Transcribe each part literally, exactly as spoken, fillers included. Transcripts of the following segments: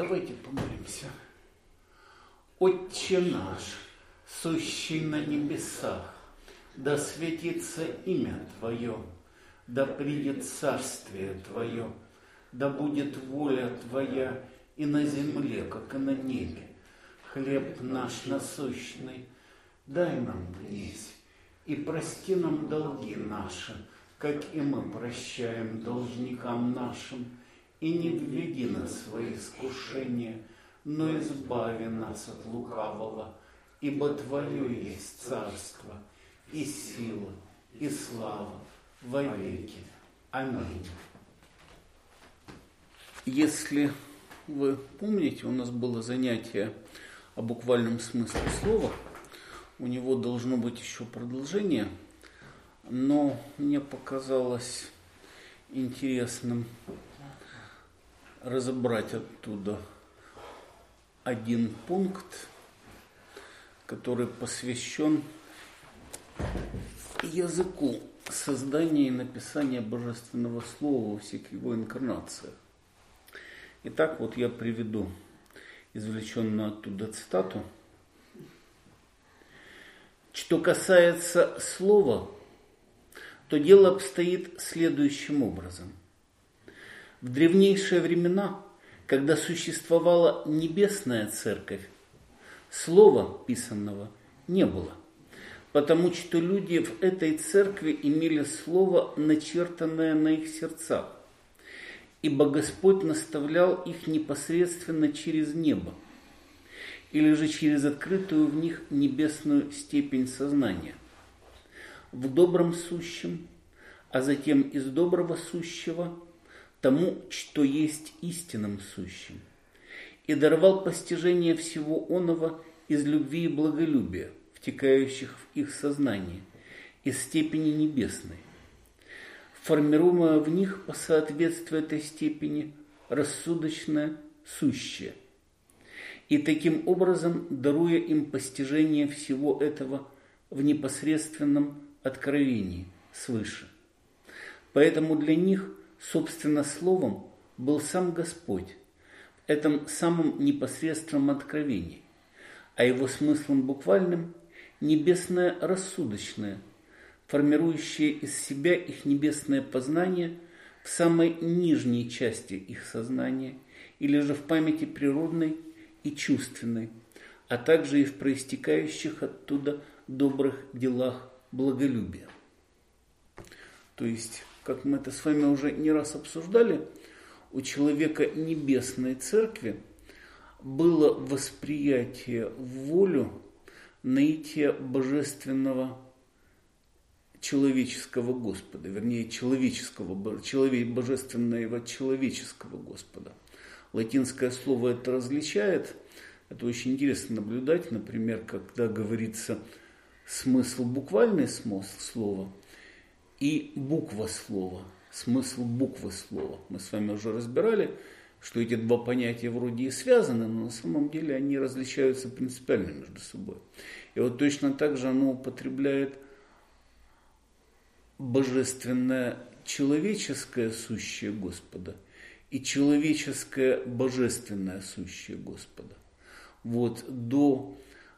Давайте помолимся. Отче наш, сущий на небесах, да светится имя Твое, да придет царствие Твое, да будет воля Твоя и на земле, как и на небе. Хлеб наш насущный дай нам днесь, и прости нам долги наши, как и мы прощаем должникам нашим, и не введи нас в свои искушения, но избави нас от лукавого, ибо Твое есть царство, и сила, и слава во веки. Аминь. Если вы помните, у нас было занятие о буквальном смысле слова. У него должно быть еще продолжение, но мне показалось интересным разобрать оттуда один пункт, который посвящен языку создания и написания божественного слова во всех его инкарнациях. Итак, вот я приведу извлеченную оттуда цитату. Что касается слова, то дело обстоит следующим образом. В древнейшие времена, когда существовала небесная церковь, слова писанного не было, потому что люди в этой церкви имели слово, начертанное на их сердцах, ибо Господь наставлял их непосредственно через небо, или же через открытую в них небесную степень сознания. В добром сущем, а затем из доброго сущего, тому, что есть истинным сущим, и даровал постижение всего оного из любви и благолюбия, втекающих в их сознание, из степени небесной, формируемое в них по соответствию этой степени рассудочное сущее, и таким образом даруя им постижение всего этого в непосредственном откровении свыше. Поэтому для них, собственно, словом был сам Господь в этом самом непосредственном откровении, а его смыслом буквальным – небесное рассудочное, формирующее из себя их небесное познание в самой нижней части их сознания или же в памяти природной и чувственной, а также и в проистекающих оттуда добрых делах благолюбия. То есть, как мы это с вами уже не раз обсуждали, у человека небесной церкви было восприятие в волю наития божественного человеческого Господа, вернее, человеческого, человек, божественного человеческого Господа. Латинское слово это различает. Это очень интересно наблюдать, например, когда говорится смысл буквальный смысл слова и буква слова, смысл буквы слова. Мы с вами уже разбирали, что эти два понятия вроде и связаны, но на самом деле они различаются принципиально между собой. И вот точно так же оно употребляет божественное человеческое сущее Господа и человеческое божественное сущее Господа. Вот до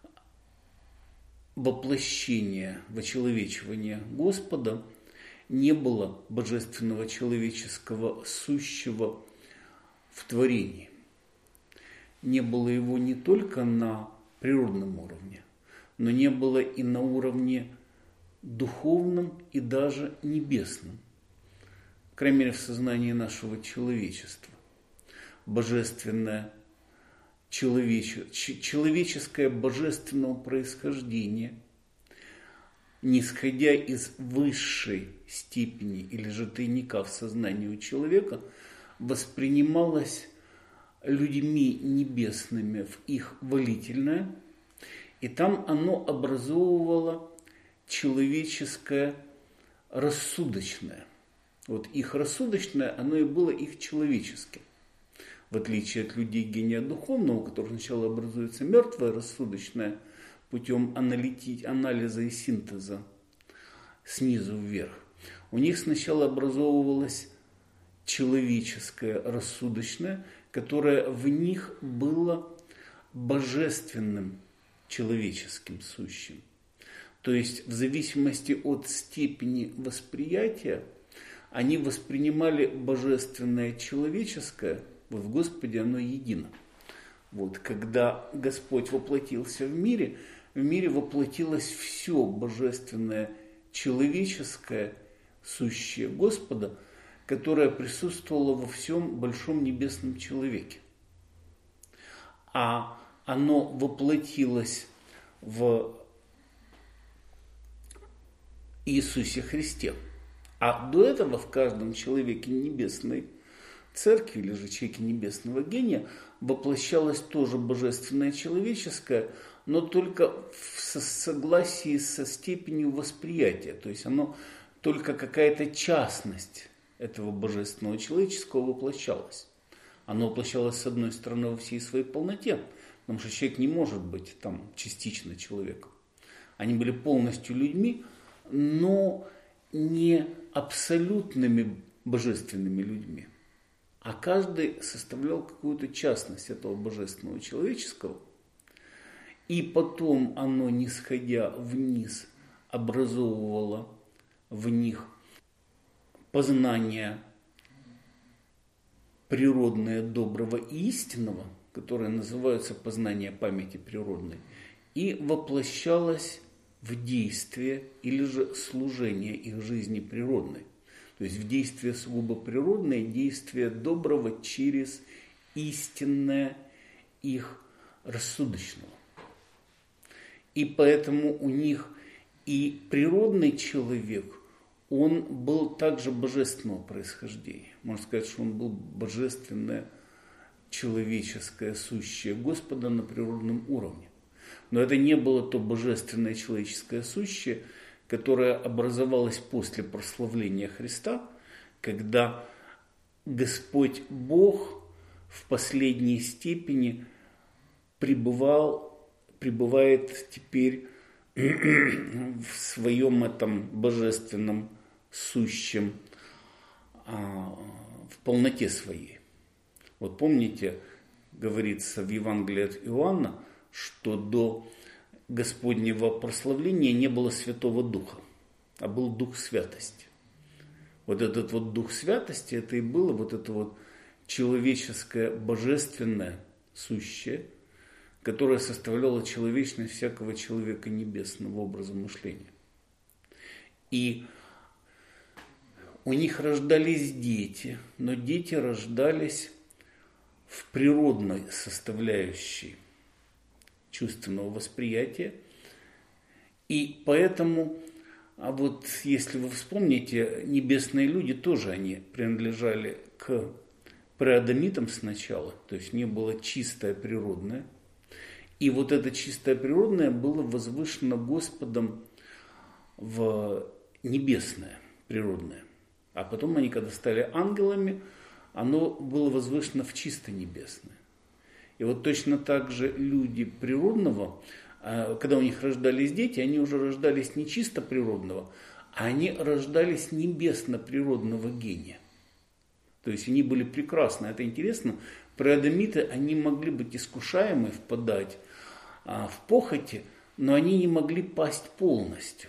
воплощения, вочеловечивания Господа не было божественного человеческого сущего в творении. Не было его не только на природном уровне, но не было и на уровне духовном и даже небесном, по крайней мере в сознании нашего человечества. Божественное человече, человеческое божественного происхождения, нисходя из высшей степени или же тайника в сознании у человека, воспринималось людьми небесными в их волительное, и там оно образовывало человеческое рассудочное. Вот их рассудочное, оно и было их человеческим. В отличие от людей гения духовного, у которых сначала образуется мертвое рассудочное путем аналити- анализа и синтеза снизу вверх. У них сначала образовывалось человеческое рассудочное, которое в них было божественным человеческим сущим. То есть в зависимости от степени восприятия они воспринимали божественное человеческое, вот в Господе оно едино. Вот, когда Господь воплотился в мире, в мире воплотилось все божественное человеческое, сущее Господа, которое присутствовало во всем большом небесном человеке. А оно воплотилось в Иисусе Христе. А до этого в каждом человеке небесной церкви или же человеке небесного гения воплощалось тоже божественное человеческое, но только в согласии со степенью восприятия. То есть оно только какая-то частность этого божественного человеческого воплощалась. Оно воплощалось, с одной стороны, во всей своей полноте, потому что человек не может быть там частично человеком. Они были полностью людьми, но не абсолютными божественными людьми. А каждый составлял какую-то частность этого божественного человеческого. И потом оно, нисходя вниз, образовывало в них познание природное, доброго и истинного, которое называется познание памяти природной, и воплощалось в действие или же служение их жизни природной. То есть в действие сугубо природное, действие доброго через истинное их рассудочного. И поэтому у них и природный человек, он был также божественного происхождения. Можно сказать, что он был божественное человеческое сущее Господа на природном уровне. Но это не было то божественное человеческое сущее, которое образовалось после прославления Христа, когда Господь Бог в последней степени пребывал, пребывает теперь в своем этом божественном сущем в полноте своей. Вот помните, говорится в Евангелии от Иоанна, что до Господнего прославления не было Святого Духа, а был Дух Святости. Вот этот вот Дух Святости, это и было вот это вот человеческое, божественное, сущее, которое составляло человечность всякого человека небесного образа мышления. И у них рождались дети, но дети рождались в природной составляющей чувственного восприятия. И поэтому, а вот если вы вспомните, небесные люди тоже они принадлежали к преадамитам сначала, то есть не было чистое природное. И вот это чистое природное было возвышено Господом в небесное природное. А потом они, когда стали ангелами, оно было возвышено в чисто небесное. И вот точно так же люди природного, когда у них рождались дети, они уже рождались не чисто природного, а они рождались небесно-природного гения. То есть они были прекрасны. Это интересно. Преадамиты, они могли быть искушаемы, впадать а, в похоти, но они не могли пасть полностью.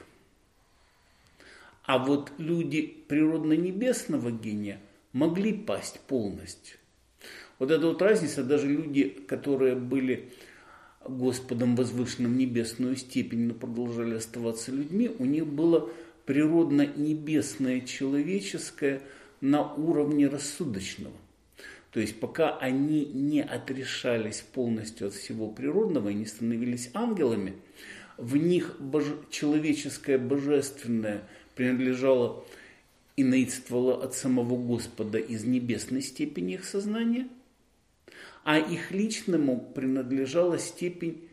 А вот люди природно-небесного гения могли пасть полностью. Вот эта вот разница, даже люди, которые были Господом возвышенным в небесную степень, но продолжали оставаться людьми, у них было природно-небесное человеческое на уровне рассудочного. То есть пока они не отрешались полностью от всего природного и не становились ангелами, в них боже... человеческое божественное принадлежало и наидствовало от самого Господа из небесной степени их сознания, а их личному принадлежала степень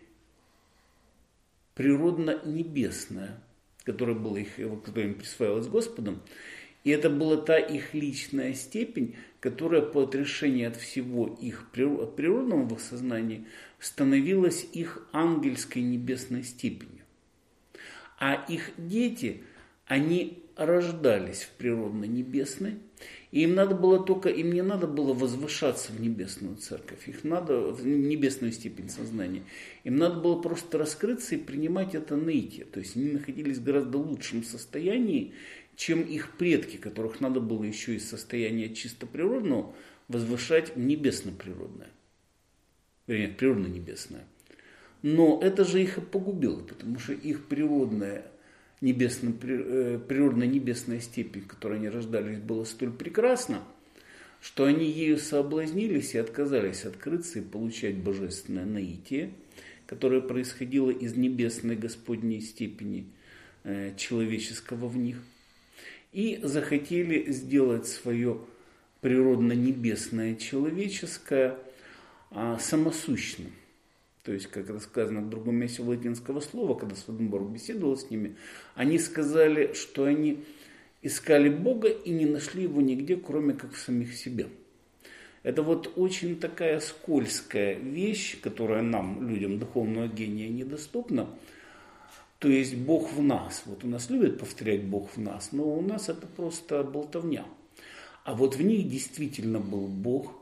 природно-небесная, которая, была их, которая им присваивалась Господом. И это была та их личная степень, которая по отрешению от всего их от природного в их сознании становилась их ангельской небесной степенью. А их дети, они рождались в природно-небесной, и им надо было только, им не надо было возвышаться в небесную церковь, их надо, в небесную степень сознания. Им надо было просто раскрыться и принимать это наитие. То есть они находились в гораздо лучшем состоянии, чем их предки, которых надо было еще из состояния чисто природного возвышать в небесно-природное. Вернее, природно-небесное. Но это же их и погубило, потому что их природная небесно, природно-небесная степень, в которой они рождались, была столь прекрасна, что они ею соблазнились и отказались открыться и получать божественное наитие, которое происходило из небесной Господней степени человеческого в них, и захотели сделать свое природно-небесное человеческое самосущным. То есть, как это сказано в другом месте латинского слова, когда Сведенборг беседовал с ними, они сказали, что они искали Бога и не нашли его нигде, кроме как в самих себе. Это вот очень такая скользкая вещь, которая нам, людям духовного гения, недоступна. То есть Бог в нас. Вот у нас любят повторять Бог в нас, но у нас это просто болтовня. А вот в них действительно был Бог,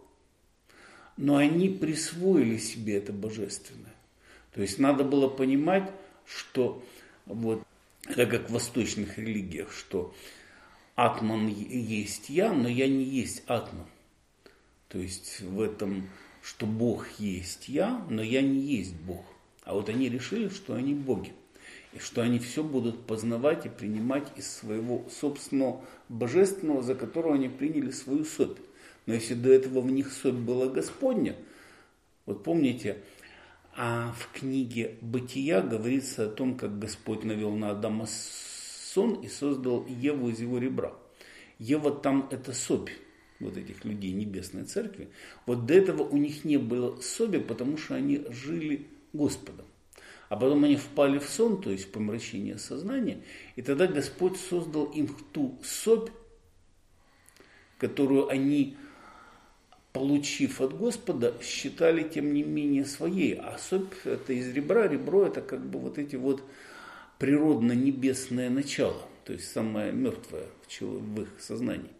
но они присвоили себе это божественное. То есть надо было понимать, что вот это как в восточных религиях, что атман есть я, но я не есть атман. То есть в этом, что Бог есть я, но я не есть Бог. А вот они решили, что они боги. И что они все будут познавать и принимать из своего собственного божественного, за которого они приняли свою собь. Но если до этого в них собь была Господня, вот помните, а в книге «Бытия» говорится о том, как Господь навел на Адама сон и создал Еву из его ребра. Ева там это собь вот этих людей Небесной Церкви. Вот до этого у них не было соби, потому что они жили Господом. А потом они впали в сон, то есть в помрачение сознания, и тогда Господь создал им ту собь, которую они, получив от Господа, считали тем не менее своей. А собь это из ребра, ребро это как бы вот эти вот природно-небесное начало, то есть самое мертвое в их сознании.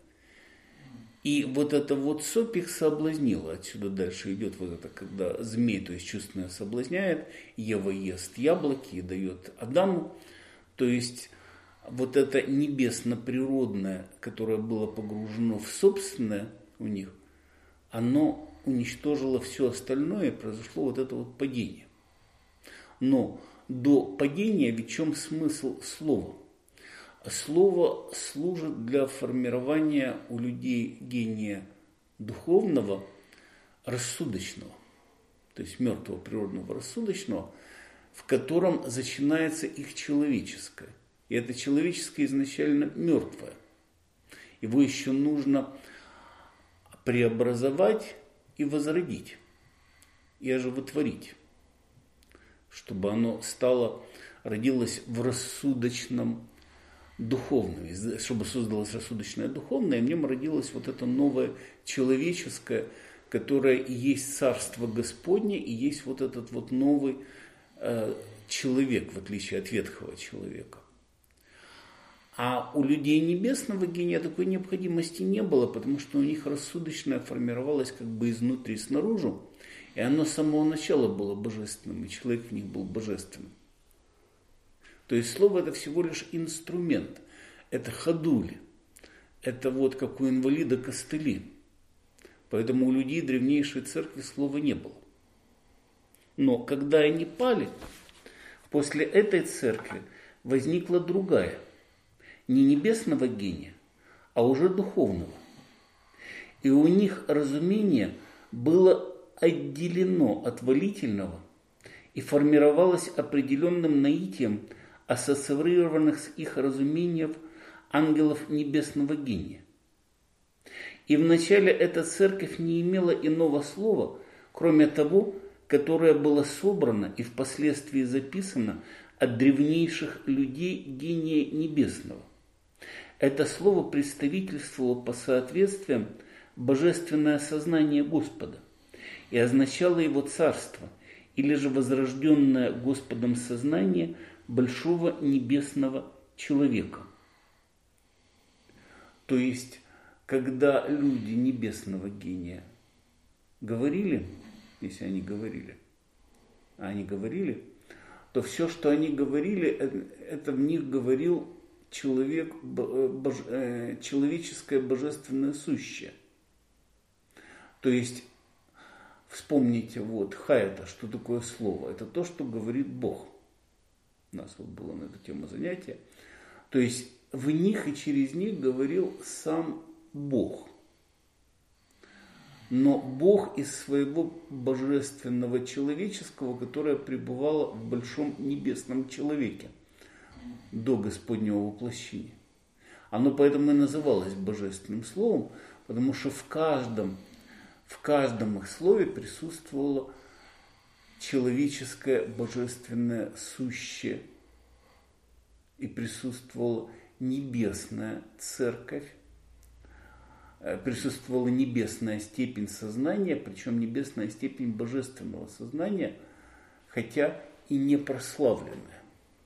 И вот это вот собь их соблазнила. Отсюда дальше идет вот это, когда змей, то есть чувственное, соблазняет, Ева ест яблоки и дает Адаму. То есть вот это небесно-природное, которое было погружено в собственное у них, оно уничтожило все остальное, и произошло вот это вот падение. Но до падения ведь в чем смысл слова? Слово служит для формирования у людей гения духовного, рассудочного, то есть мертвого природного рассудочного, в котором начинается их человеческое. И это человеческое изначально мертвое. Его еще нужно преобразовать и возродить, и оживотворить, чтобы оно стало, родилось в рассудочном духовном, чтобы создалось рассудочное духовное, и в нем родилось вот это новое человеческое, которое и есть Царство Господне, и есть вот этот вот новый э, человек, в отличие от ветхого человека. А у людей небесного гения такой необходимости не было, потому что у них рассудочное формировалось как бы изнутри снаружи, и оно с самого начала было божественным, и человек в них был божественным. То есть слово это всего лишь инструмент, это ходули, это вот как у инвалида костыли. Поэтому у людей древнейшей церкви слова не было. Но когда они пали, после этой церкви возникла другая, не небесного гения, а уже духовного. И у них разумение было отделено от волительного и формировалось определенным наитием ассоциированных с их разумением ангелов небесного гения. И вначале эта церковь не имела иного слова, кроме того, которое было собрано и впоследствии записано от древнейших людей гения небесного. Это слово представительствовало по соответствиям божественное сознание Господа и означало его царство, или же возрожденное Господом сознание большого небесного человека. То есть, когда люди небесного гения говорили, если они говорили, а они говорили, то все, что они говорили, это в них говорил человек, бож, человеческое божественное сущее. То есть, вспомните, вот, хайата, что такое слово? Это то, что говорит Бог. У нас вот было на эту тему занятие. То есть, в них и через них говорил сам Бог. Но Бог из своего божественного человеческого, которое пребывало в большом небесном человеке до Господнего воплощения. Оно поэтому и называлось божественным словом, потому что в каждом, в каждом их слове присутствовало человеческое божественное сущее и присутствовала небесная церковь, присутствовала небесная степень сознания, причем небесная степень божественного сознания, хотя и не прославленная.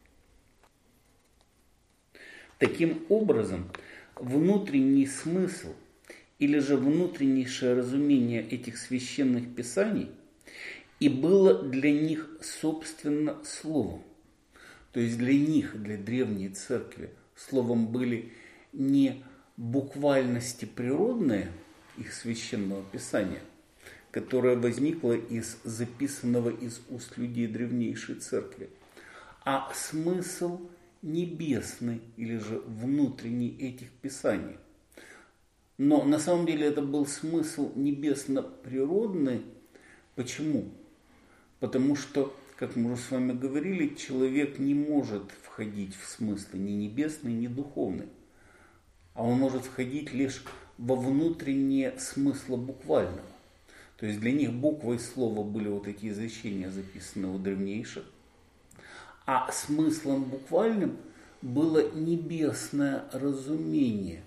Таким образом, внутренний смысл или же внутреннейшее разумение этих священных писаний и было для них собственно словом. То есть для них, для древней церкви, словом были не буквальности природные их священного писания, которое возникло из записанного из уст людей древнейшей церкви, а смысл небесный или же внутренний этих писаний. Но на самом деле это был смысл небесно-природный. Почему? Потому что, как мы уже с вами говорили, человек не может входить в смыслы ни небесный, ни духовный. А он может входить лишь во внутреннее смысла буквального. То есть для них буквой слова были вот эти изречения, записанные у древнейших. А смыслом буквальным было небесное разумение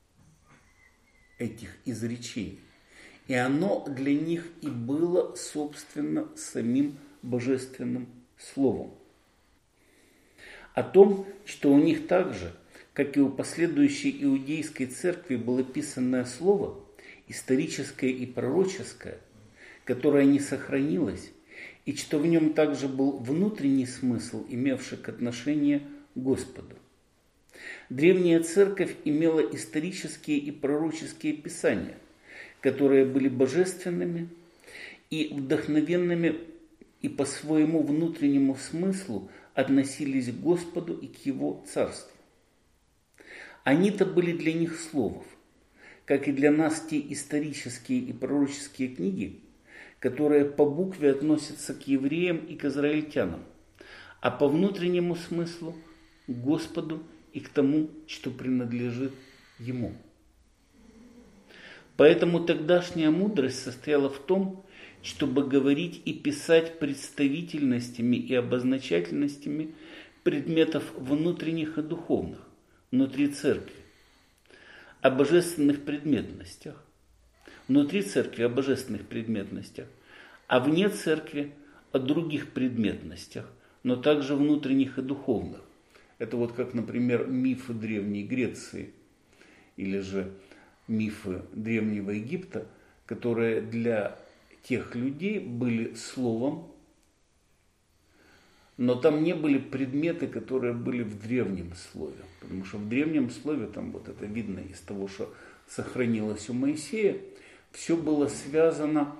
этих изречений. И оно для них и было, собственно, самим божественным словом. О том, что у них также, как и у последующей иудейской церкви, было писанное слово, историческое и пророческое, которое не сохранилось, и что в нем также был внутренний смысл, имевший к отношению к Господу. Древняя церковь имела исторические и пророческие писания, которые были божественными и вдохновенными и по своему внутреннему смыслу относились к Господу и к Его Царству. Они-то были для них словом, как и для нас те исторические и пророческие книги, которые по букве относятся к евреям и к израильтянам, а по внутреннему смыслу к Господу и к тому, что принадлежит Ему. Поэтому тогдашняя мудрость состояла в том, чтобы говорить и писать представительностями и обозначательностями предметов внутренних и духовных, внутри церкви, о божественных предметностях, внутри церкви о божественных предметностях, а вне церкви о других предметностях, но также внутренних и духовных. Это вот как, например, мифы Древней Греции или же мифы Древнего Египта, которые для тех людей были словом, но там не были предметы, которые были в древнем слове. Потому что в древнем слове, там вот это видно из того, что сохранилось у Моисея, все было связано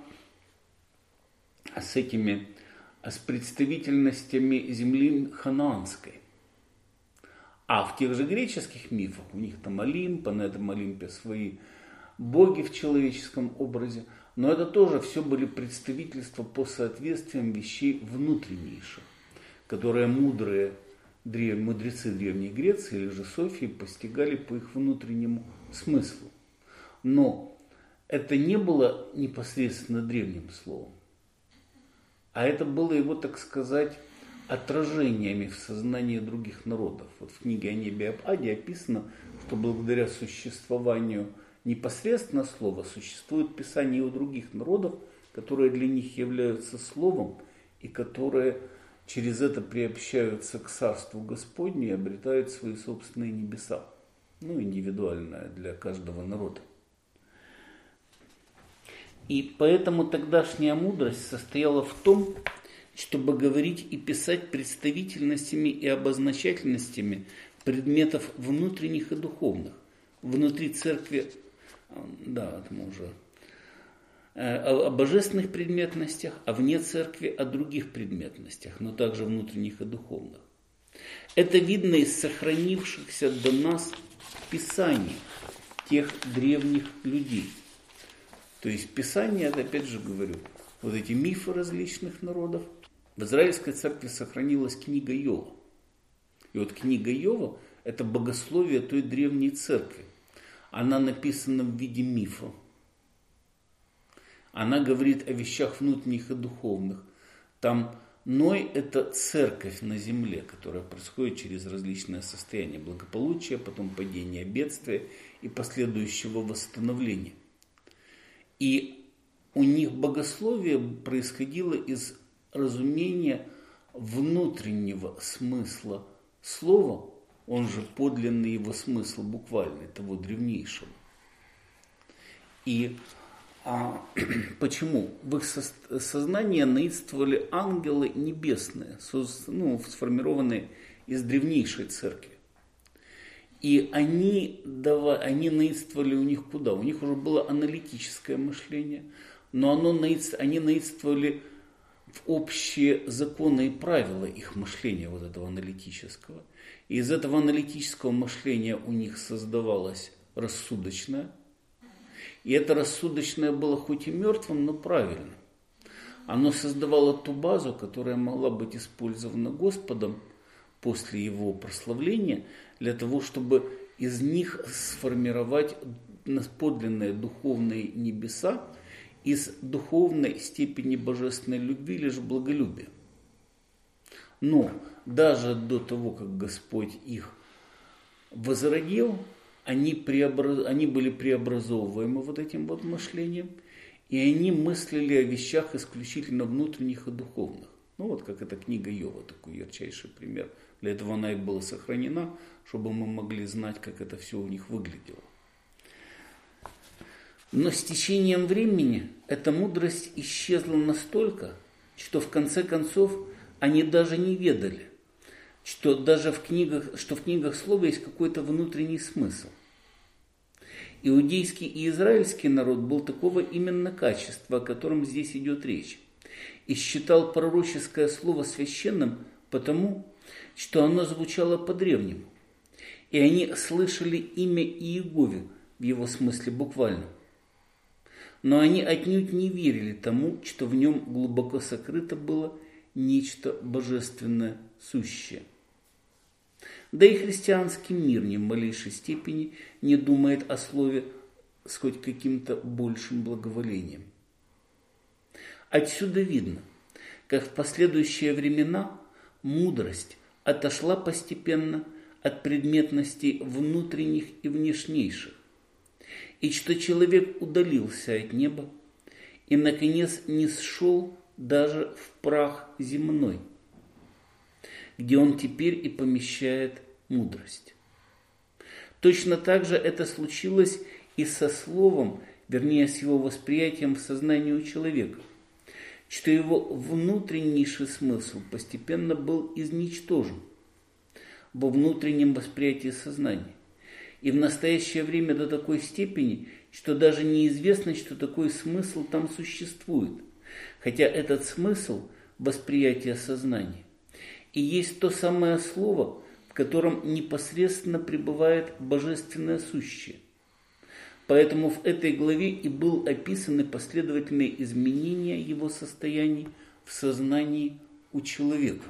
с этими, с представительностями земли ханаанской. А в тех же греческих мифах, у них там Олимп, на этом Олимпе свои боги в человеческом образе, но это тоже все были представительства по соответствиям вещей внутреннейших, которые мудрые древ... мудрецы Древней Греции или же Софии постигали по их внутреннему смыслу. Но это не было непосредственно древним словом, а это было его, так сказать, отражениями в сознании других народов. Вот в книге о небе и об аде описано, что благодаря существованию непосредственно слова существует писание у других народов, которые для них являются словом и которые через это приобщаются к Царству Господню и обретают свои собственные небеса. ну, индивидуальная для каждого народа. И поэтому тогдашняя мудрость состояла в том, чтобы говорить и писать представительностями и обозначательностями предметов внутренних и духовных. Внутри церкви, да, это мы уже, о, о божественных предметностях, а вне церкви о других предметностях, но также внутренних и духовных. Это видно из сохранившихся до нас писаний тех древних людей. То есть Писание, это опять же говорю, вот эти мифы различных народов. В Израильской церкви сохранилась книга Иова. И вот книга Иова – это богословие той древней церкви. Она написана в виде мифа. Она говорит о вещах внутренних и духовных. Там Ной – это церковь на земле, которая происходит через различные состояния благополучия, потом падения бедствия и последующего восстановления. И у них богословие происходило из разумения внутреннего смысла слова, он же подлинный его смысл буквальный, того древнейшего. И а, почему? В их со- сознании наидствовали ангелы небесные, со- ну, сформированные из древнейшей церкви. И они, давай, они наидствовали у них куда? У них уже было аналитическое мышление, но оно наидствовали, они наидствовали в общие законы и правила их мышления, вот этого аналитического. И из этого аналитического мышления у них создавалось рассудочное. И это рассудочное было хоть и мертвым, но правильным. Оно создавало ту базу, которая могла быть использована Господом после его прославления, для того, чтобы из них сформировать подлинные духовные небеса из духовной степени божественной любви, лишь благолюбия. Но даже до того, как Господь их возродил, они, преобраз... они были преобразовываемы вот этим вот мышлением, и они мыслили о вещах исключительно внутренних и духовных. Ну вот как эта книга Иова, такой ярчайший пример. Для этого она и была сохранена, чтобы мы могли знать, как это все у них выглядело. Но с течением времени эта мудрость исчезла настолько, что в конце концов они даже не ведали, что даже в книгах, что в книгах слова есть какой-то внутренний смысл. Иудейский и израильский народ был такого именно качества, о котором здесь идет речь, и считал пророческое слово священным потому, что оно звучало по-древнему, и они слышали имя Иегове в его смысле буквально. Но они отнюдь не верили тому, что в нем глубоко сокрыто было нечто божественное, сущее. Да и христианский мир ни в малейшей степени не думает о слове с хоть каким-то большим благоволением. Отсюда видно, как в последующие времена мудрость отошла постепенно от предметностей внутренних и внешнейших, и что человек удалился от неба и, наконец, не сшел даже в прах земной, где он теперь и помещает мудрость. Точно так же это случилось и со словом, вернее, с его восприятием в сознании у человека, что его внутреннейший смысл постепенно был изничтожен во внутреннем восприятии сознания. И в настоящее время до такой степени, что даже неизвестно, что такой смысл там существует. Хотя этот смысл восприятия сознания и есть то самое слово, в котором непосредственно пребывает божественное сущее. Поэтому в этой главе и был описаны последовательные изменения его состояний в сознании у человека.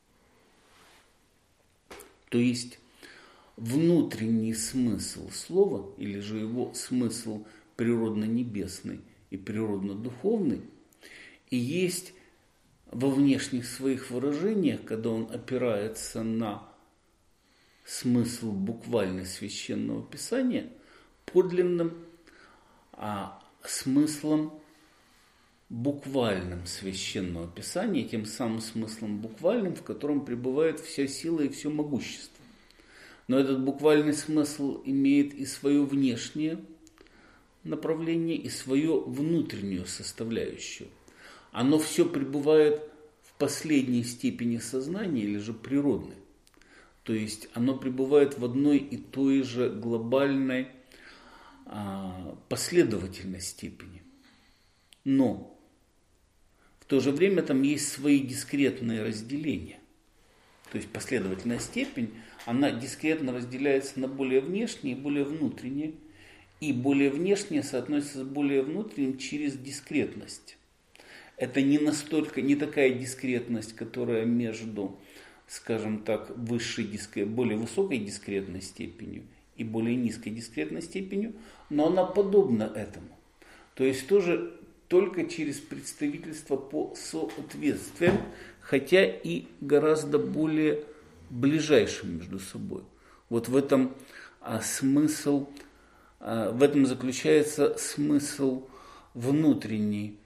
То есть внутренний смысл слова, или же его смысл природно-небесный и природно-духовный, и есть во внешних своих выражениях, когда он опирается на смысл буквальный священного писания, подлинным а, смыслом буквальным священного писания, тем самым смыслом буквальным, в котором пребывает вся сила и все могущество. Но этот буквальный смысл имеет и свое внешнее направление, и свою внутреннюю составляющую. Оно все пребывает в последней степени сознания или же природной. То есть оно пребывает в одной и той же глобальной а, последовательной степени. Но в то же время там есть свои дискретные разделения. То есть последовательная степень, она дискретно разделяется на более внешние и более внутренние. И более внешнее соотносится с более внутренним через дискретность. Это не настолько, не такая дискретность, которая между, скажем так, высшей, более высокой дискретной степенью и более низкой дискретной степенью, но она подобна этому. То есть тоже только через представительство по соответствиям, хотя и гораздо более ближайшим между собой. Вот в этом а, смысл, а, в этом заключается смысл внутренний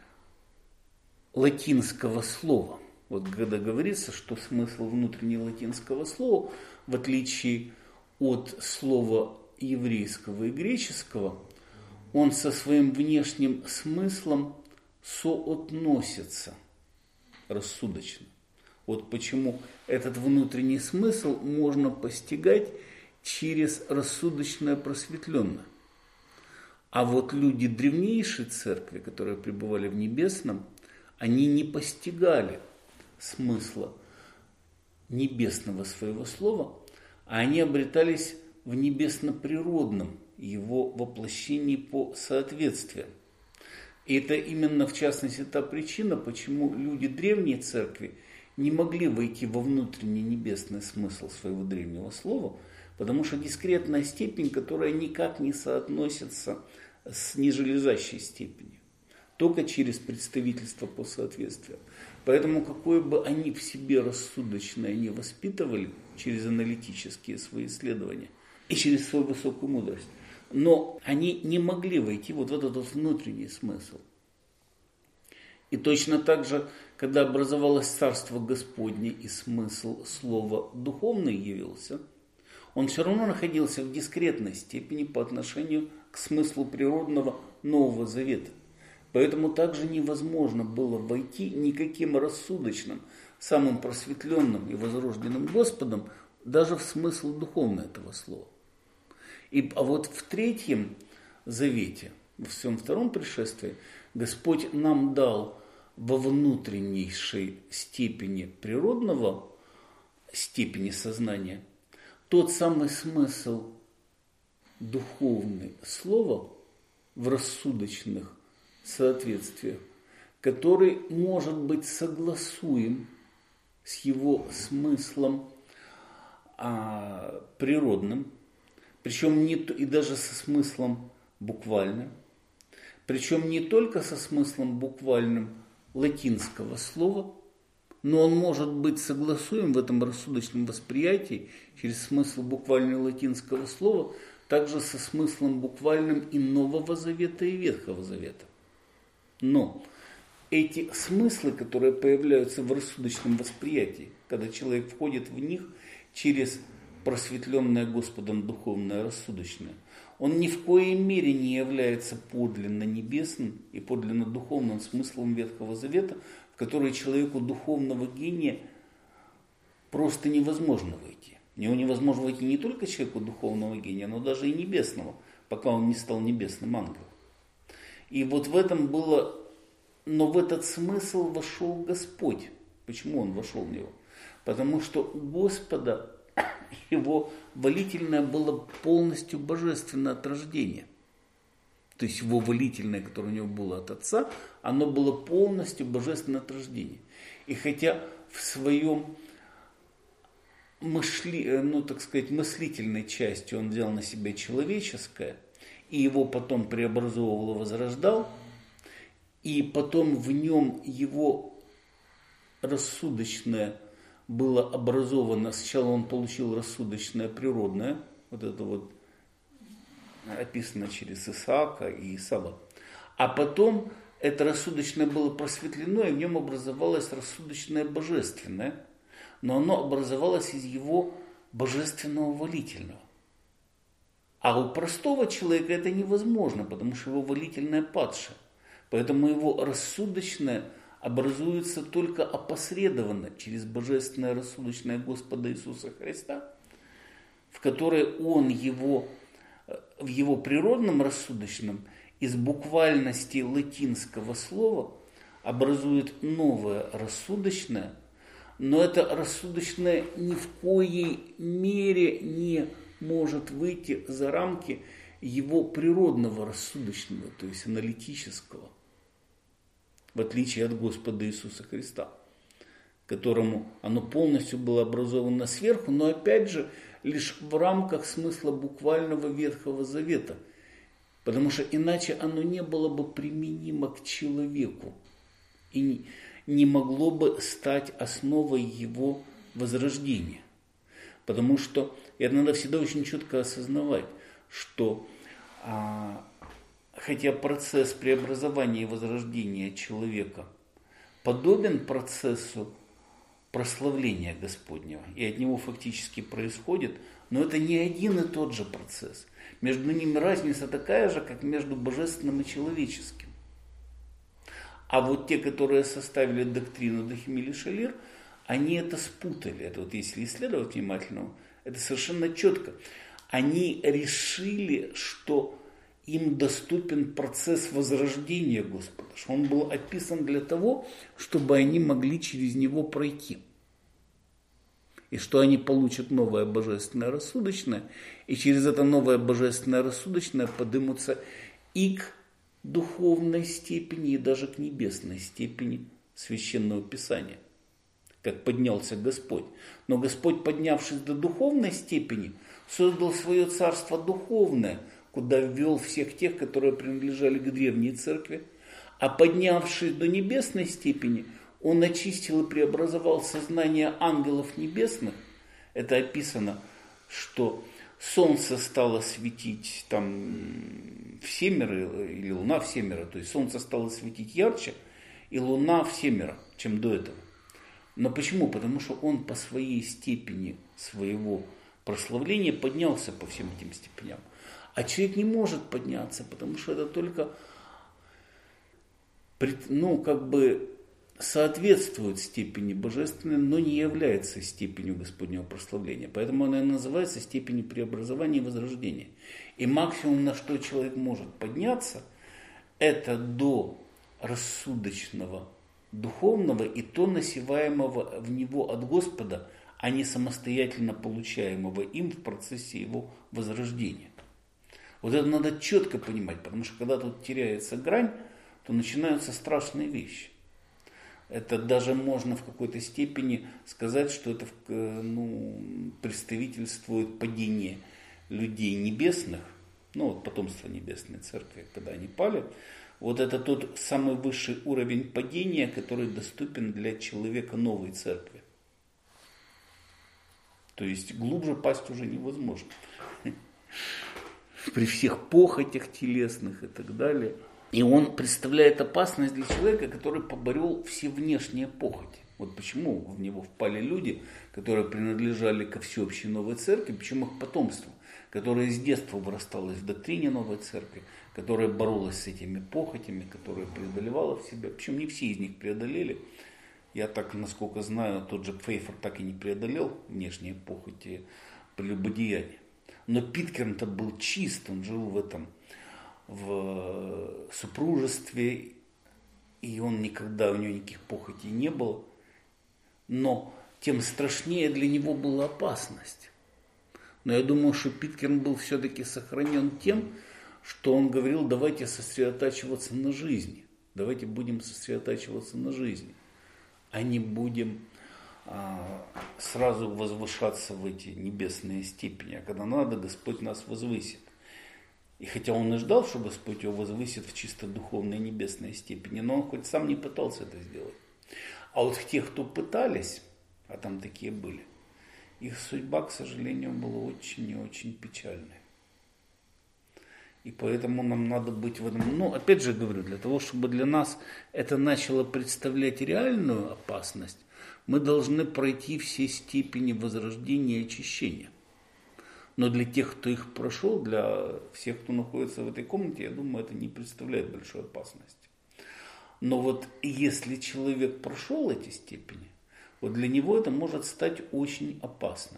латинского слова. Вот когда говорится, что смысл внутренний латинского слова, в отличие от слова еврейского и греческого, он со своим внешним смыслом соотносится рассудочно. Вот почему этот внутренний смысл можно постигать через рассудочное просветленное. А вот люди древнейшей церкви, которые пребывали в небесном, они не постигали смысла небесного своего слова, а они обретались в небесно-природном его воплощении по соответствию. И это именно, в частности, та причина, почему люди древней церкви не могли войти во внутренний небесный смысл своего древнего слова, потому что дискретная степень, которая никак не соотносится с нижележащей степенью, только через представительство по соответствию. Поэтому какое бы они в себе рассудочное не воспитывали через аналитические свои исследования и через свою высокую мудрость, но они не могли войти вот в этот вот внутренний смысл. И точно так же, когда образовалось Царство Господне и смысл слова «духовный» явился, он все равно находился в дискретной степени по отношению к смыслу природного Нового Завета. Поэтому также невозможно было войти никаким рассудочным, самым просветленным и возрожденным Господом даже в смысл духовный этого слова. И, а вот в Третьем Завете, в всем втором пришествии, Господь нам дал во внутреннейшей степени природного, степени сознания, тот самый смысл духовный слова в рассудочных соответствиях, который может быть согласуем с его смыслом а, природным, причем не, и даже со смыслом буквальным, причем не только со смыслом буквальным латинского слова, но он может быть согласуем в этом рассудочном восприятии через смысл буквального латинского слова также со смыслом буквальным и Нового Завета, и Ветхого Завета. Но эти смыслы, которые появляются в рассудочном восприятии, когда человек входит в них через просветленное Господом духовное рассудочное, он ни в коей мере не является подлинно небесным и подлинно духовным смыслом Ветхого Завета, в который человеку духовного гения просто невозможно войти. В него невозможно войти не только человеку духовного гения, но даже и небесного, пока он не стал небесным ангелом. И вот в этом было, но в этот смысл вошел Господь. Почему он вошел в него? Потому что у Господа его волительное было полностью божественное от рождения. То есть его волительное, которое у него было от Отца, оно было полностью божественное от рождения. И хотя в своем мысли, ну, так сказать, мыслительной части он взял на себя человеческое, и его потом преобразовывал и возрождал, и потом в нем его рассудочное было образовано, сначала он получил рассудочное природное, вот это вот описано через Исаака и Исава, а потом это рассудочное было просветлено, и в нем образовалось рассудочное божественное, но оно образовалось из его божественного волительного. А у простого человека это невозможно, потому что его волительное падшее. Поэтому его рассудочное образуется только опосредованно через божественное рассудочное Господа Иисуса Христа, в которое он его, в его природном рассудочном из буквальности латинского слова образует новое рассудочное, но это рассудочное ни в коей мере не может выйти за рамки его природного рассудочного, то есть аналитического, в отличие от Господа Иисуса Христа, которому оно полностью было образовано сверху, но опять же лишь в рамках смысла буквального Ветхого Завета, потому что иначе оно не было бы применимо к человеку и не могло бы стать основой его возрождения. Потому что это надо всегда очень четко осознавать, что а, хотя процесс преобразования и возрождения человека подобен процессу прославления Господнего, и от него фактически происходит, но это не один и тот же процесс. Между ними разница такая же, как между божественным и человеческим. А вот те, которые составили доктрину Дахимиль Шалир, они это спутали. Это вот если исследовать внимательно, это совершенно четко. Они решили, что им доступен процесс возрождения Господа, что он был описан для того, чтобы они могли через него пройти. И что они получат новое божественное рассудочное, и через это новое божественное рассудочное поднимутся и к духовной степени, и даже к небесной степени Священного Писания, как поднялся Господь. Но Господь, поднявшись до духовной степени, создал свое царство духовное, куда ввел всех тех, которые принадлежали к древней церкви, а поднявшись до небесной степени, он очистил и преобразовал сознание ангелов небесных. Это описано, что солнце стало светить там всемеро, или луна всемеро, то есть солнце стало светить ярче, и луна всемеро, чем до этого. Но почему? Потому что он по своей степени своего прославления поднялся по всем этим степеням. А человек не может подняться, потому что это только, ну, как бы соответствует степени божественной, но не является степенью Господнего прославления. Поэтому она называется степенью преобразования и возрождения. И максимум, на что человек может подняться, это до рассудочного, духовного и то насеваемого в него от Господа, а не самостоятельно получаемого им в процессе его возрождения. Вот это надо четко понимать, потому что когда тут теряется грань, то начинаются страшные вещи. Это даже можно в какой-то степени сказать, что это ну, представительствует падение людей небесных, ну вот потомство Небесной Церкви, когда они пали. Вот это тот самый высший уровень падения, который доступен для человека новой церкви. То есть глубже пасть уже невозможно. При всех похотях телесных и так далее. И он представляет опасность для человека, который поборол все внешние похоти. Вот почему в него впали люди, которые принадлежали ко всеобщей новой церкви, почему их потомство, которое с детства вырастало в доктрине новой церкви, которая боролась с этими похотями, которая преодолевала в себе. Причем не все из них преодолели. Я так, насколько знаю, тот же Пфейфер так и не преодолел внешние похоти прелюбодеяния. Но Питкерн-то был чист, он жил в этом, в супружестве, и он никогда, у него никаких похотей не было. Но тем страшнее для него была опасность. Но я думаю, что Питкерн был все-таки сохранен тем, что он говорил, давайте сосредотачиваться на жизни. Давайте будем сосредотачиваться на жизни, а не будем а, сразу возвышаться в эти небесные степени. А когда надо, Господь нас возвысит. И хотя он и ждал, что Господь его возвысит в чисто духовной небесной степени, но он хоть сам не пытался это сделать. А вот тех, кто пытались, а там такие были, их судьба, к сожалению, была очень и очень печальной. И поэтому нам надо быть в этом... Ну, опять же говорю, для того, чтобы для нас это начало представлять реальную опасность, мы должны пройти все степени возрождения и очищения. Но для тех, кто их прошел, для всех, кто находится в этой комнате, я думаю, это не представляет большой опасности. Но вот если человек прошел эти степени, вот для него это может стать очень опасным.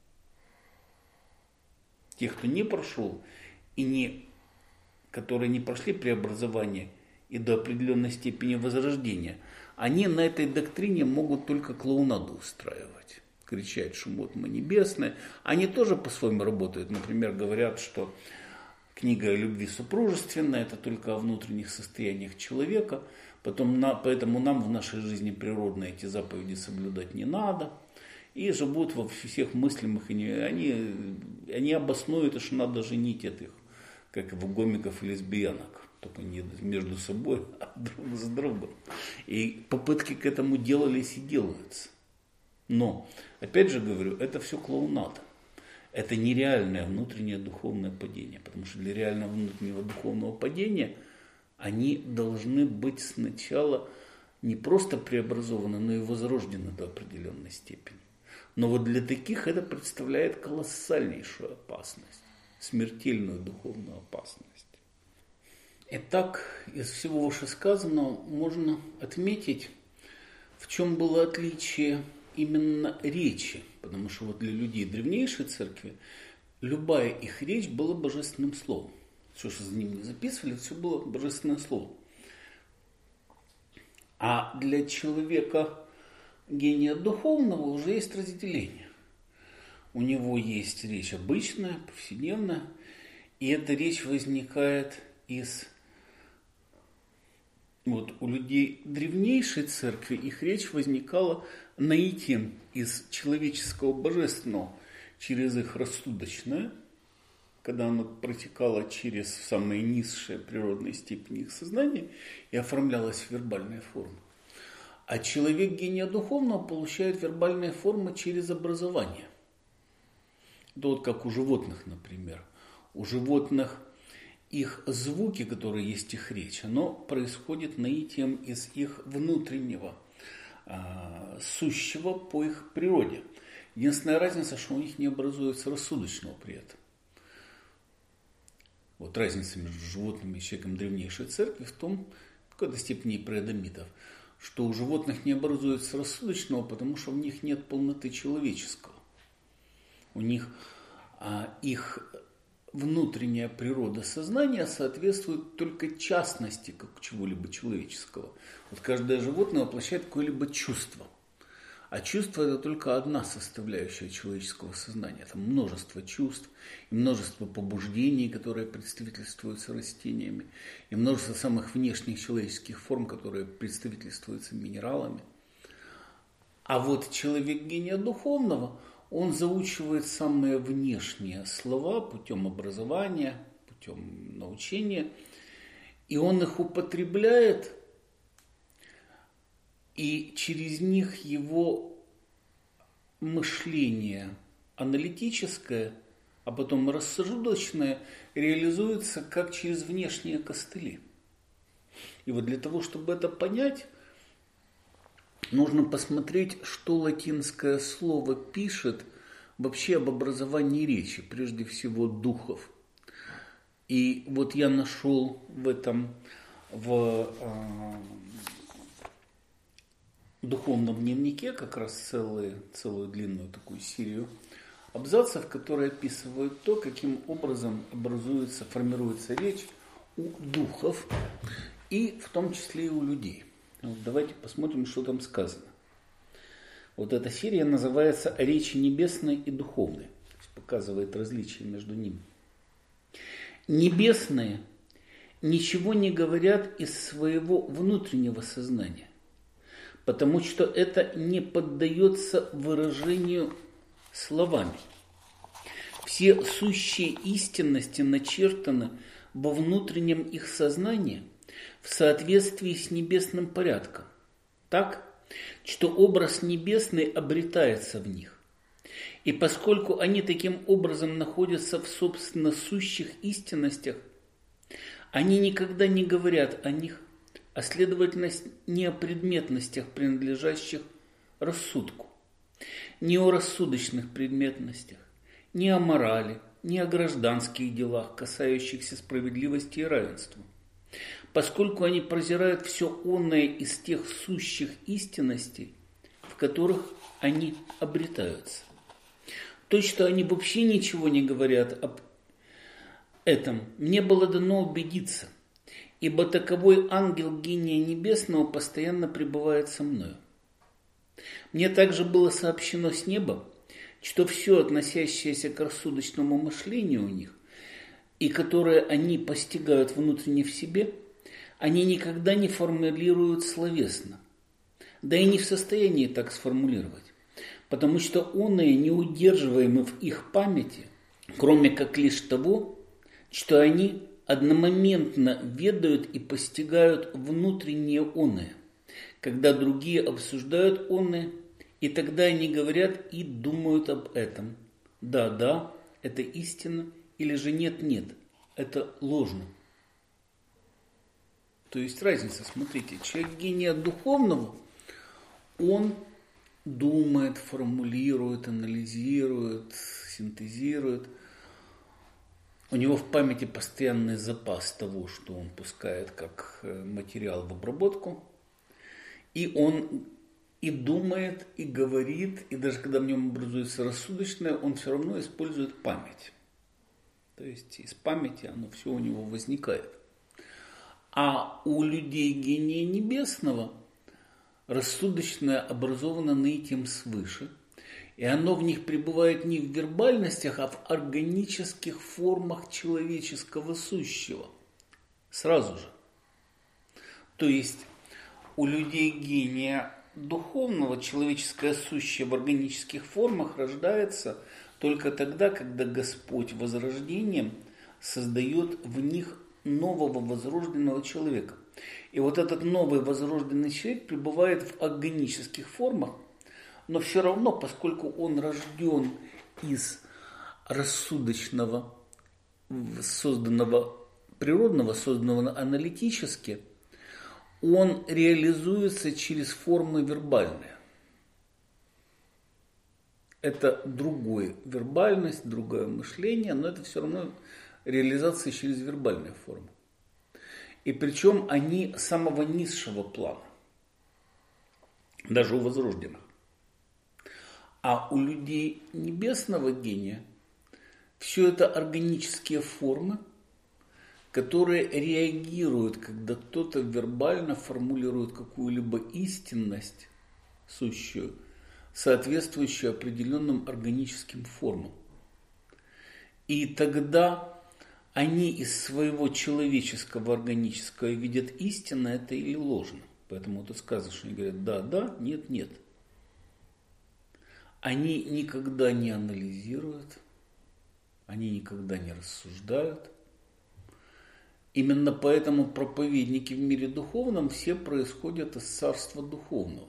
Тех, кто не прошел, и не, которые не прошли преобразование и до определенной степени возрождения, они на этой доктрине могут только клоунаду устраивать. Кричать, что вот мы небесные. Они тоже по-своему работают. Например, говорят, что книга о любви супружественная, это только о внутренних состояниях человека. Потом, на, поэтому нам в нашей жизни природно эти заповеди соблюдать не надо. И живут во всех мыслимых, и не, они, они обоснуют, что надо женить этих, как в гомиков и лесбиянок. Только не между собой, а друг с другом. И попытки к этому делались и делаются. Но, опять же говорю, это все клоунада. Это нереальное внутреннее духовное падение. Потому что для реального внутреннего духовного падения они должны быть сначала не просто преобразованы, но и возрождены до определенной степени. Но вот для таких это представляет колоссальнейшую опасность, смертельную духовную опасность. Итак, из всего вышесказанного можно отметить, в чем было отличие именно речи. Потому что вот для людей древнейшей церкви любая их речь была божественным словом. Все, что за ним не записывали, все было божественное слово. А для человека гения духовного уже есть разделение. У него есть речь обычная, повседневная, и эта речь возникает из... Вот у людей древнейшей церкви их речь возникала наитием из человеческого божественного через их рассудочное, когда оно протекало через самые низшие природные степени их сознания и оформлялось в вербальные формы. А человек гения духовного получает вербальные формы через образование. Это вот как у животных, например. У животных их звуки, которые есть их речь, оно происходит наитием из их внутреннего, э, сущего по их природе. Единственная разница, что у них не образуется рассудочного при этом. Вот разница между животными и человеком древнейшей церкви в том, в какой-то степени и преадамитов, что у животных не образуется рассудочного, потому что в них нет полноты человеческого. У них а, их внутренняя природа сознания соответствует только частности как чего-либо человеческого. Вот каждое животное воплощает какое-либо чувство. А чувство – это только одна составляющая человеческого сознания. Там множество чувств, и множество побуждений, которые представительствуются растениями, и множество самых внешних человеческих форм, которые представительствуются минералами. А вот человек гения духовного, он заучивает самые внешние слова путем образования, путем научения, и он их употребляет, и через них его мышление аналитическое, а потом рассудочное, реализуется как через внешние костыли. И вот для того, чтобы это понять, нужно посмотреть, что латинское слово пишет вообще об образовании речи, прежде всего духов. И вот я нашел в этом, в э, духовном дневнике как раз целую, целую длинную такую серию абзацев, которые описывают то, каким образом образуется, формируется речь у духов и в том числе и у людей. Вот давайте посмотрим, что там сказано. Вот эта серия называется «О речи небесной и духовной». То есть показывает различия между ними. Небесные ничего не говорят из своего внутреннего сознания, потому что это не поддается выражению словами. Все сущие истинности начертаны во внутреннем их сознании в соответствии с небесным порядком, так, что образ небесный обретается в них. И поскольку они таким образом находятся в собственно сущих истинностях, они никогда не говорят о них, а следовательно не о предметностях, принадлежащих рассудку. Ни о рассудочных предметностях, ни о морали, ни о гражданских делах, касающихся справедливости и равенства. Поскольку они презирают все онное из тех сущих истинностей, в которых они обретаются. То, что они вообще ничего не говорят об этом, мне было дано убедиться, ибо таковой ангел гения небесного постоянно пребывает со мною. Мне также было сообщено с неба, что все, относящееся к рассудочному мышлению у них, и которое они постигают внутренне в себе, они никогда не формулируют словесно, да и не в состоянии так сформулировать, потому что оное неудерживаемо в их памяти, кроме как лишь того, что они одномоментно ведают и постигают внутреннее оное, когда другие обсуждают оное, и тогда они говорят и думают об этом. Да, да, это истина, или же нет, нет, это ложно. То есть разница, смотрите, человек гения духовного, он думает, формулирует, анализирует, синтезирует. У него в памяти постоянный запас того, что он пускает как материал в обработку. И он и думает, и говорит, и даже когда в нем образуется рассудочное, он все равно использует память. То есть из памяти оно все у него возникает. А у людей гения небесного рассудочное образовано наитием свыше, и оно в них пребывает не в вербальностях, а в органических формах человеческого сущего. Сразу же. То есть у людей гения духовного человеческое сущее в органических формах рождается только тогда, когда Господь возрождением создает в них нового возрожденного человека. И вот этот новый возрожденный человек пребывает в органических формах, но все равно, поскольку он рожден из рассудочного, созданного природного, созданного аналитически, он реализуется через формы вербальные. Это другая вербальность, другое мышление, но это все равно реализация через вербальные формы. И причем они самого низшего плана, даже у возрожденных. А у людей небесного гения все это органические формы, которые реагируют, когда кто-то вербально формулирует какую-либо истинность сущую, соответствующую определенным органическим формам. И тогда они из своего человеческого органического видят истинно это или ложно. Поэтому это сказано, что они говорят да, да, нет, нет. Они никогда не анализируют, они никогда не рассуждают. Именно поэтому проповедники в мире духовном все происходят из царства духовного.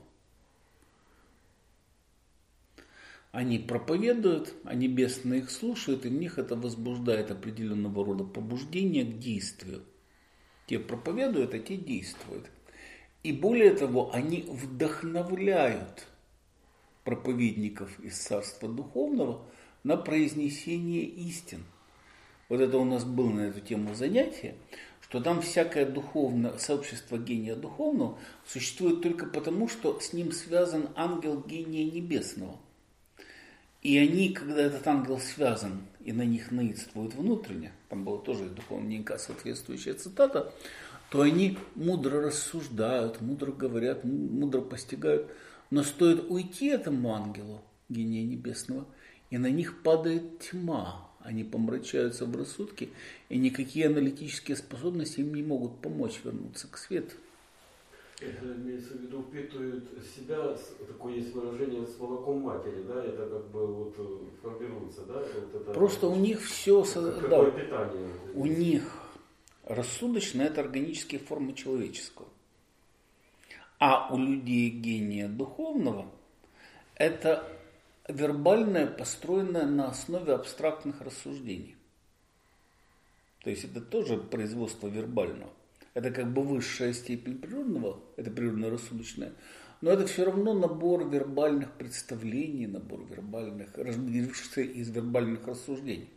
Они проповедуют, а небесные их слушают, и в них это возбуждает определенного рода побуждение к действию. Те проповедуют, а те действуют. И более того, они вдохновляют проповедников из царства духовного на произнесение истин. Вот это у нас было на эту тему занятие, что там всякое духовное, сообщество гения духовного существует только потому, что с ним связан ангел гения небесного. И они, когда этот ангел связан и на них наидствуют внутренне, там была тоже духовненькая соответствующая цитата, то они мудро рассуждают, мудро говорят, мудро постигают. Но стоит уйти этому ангелу гения небесного, и на них падает тьма. Они помрачаются в рассудке, и никакие аналитические способности им не могут помочь вернуться к свету. Это имеется в виду, впитывают себя, такое есть выражение, с молоком матери, да, это как бы вот формируется, да? Вот это, просто у них все, да, питание. У них рассудочное это органические формы человеческого. А у людей гения духовного это вербальное, построенное на основе абстрактных рассуждений. То есть это тоже производство вербального. Это как бы высшая степень природного, это природно-рассудочное, Но это все равно набор вербальных представлений, набор вербальных, родившихся из вербальных рассуждений.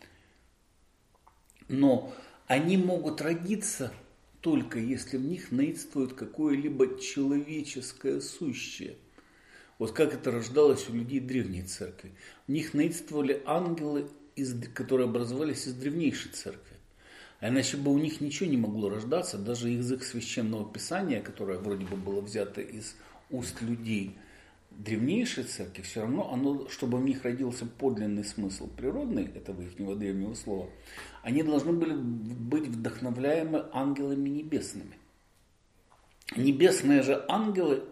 Но они могут родиться только если в них наидствует какое-либо человеческое сущее. Вот как это рождалось у людей древней церкви. В них наидствовали ангелы, из, которые образовались из древнейшей церкви. А иначе бы у них ничего не могло рождаться, даже язык священного писания, которое вроде бы было взято из уст людей древнейшей церкви, все равно, оно, чтобы в них родился подлинный смысл природный этого их древнего слова, они должны были быть вдохновляемы ангелами небесными. Небесные же ангелы,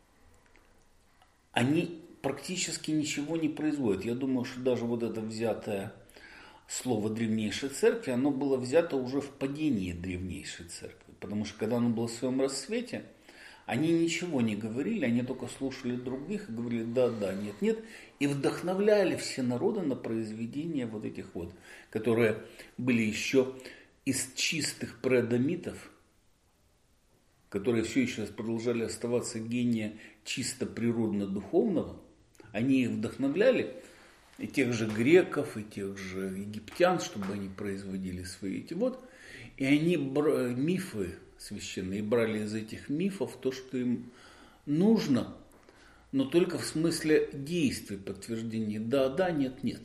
они практически ничего не производят. Я думаю, что даже вот это взятое слово древнейшей церкви, оно было взято уже в падении древнейшей церкви. Потому что когда оно было в своем рассвете, они ничего не говорили, они только слушали других и говорили да, да, нет, нет. И вдохновляли все народы на произведения вот этих вот, которые были еще из чистых преадамитов, которые все еще продолжали оставаться гения чисто природно-духовного. Они их вдохновляли, и тех же греков, и тех же египтян, чтобы они производили свои эти вот. И они мифы священные брали из этих мифов то, что им нужно, но только в смысле действий, подтверждения да, да, нет, нет.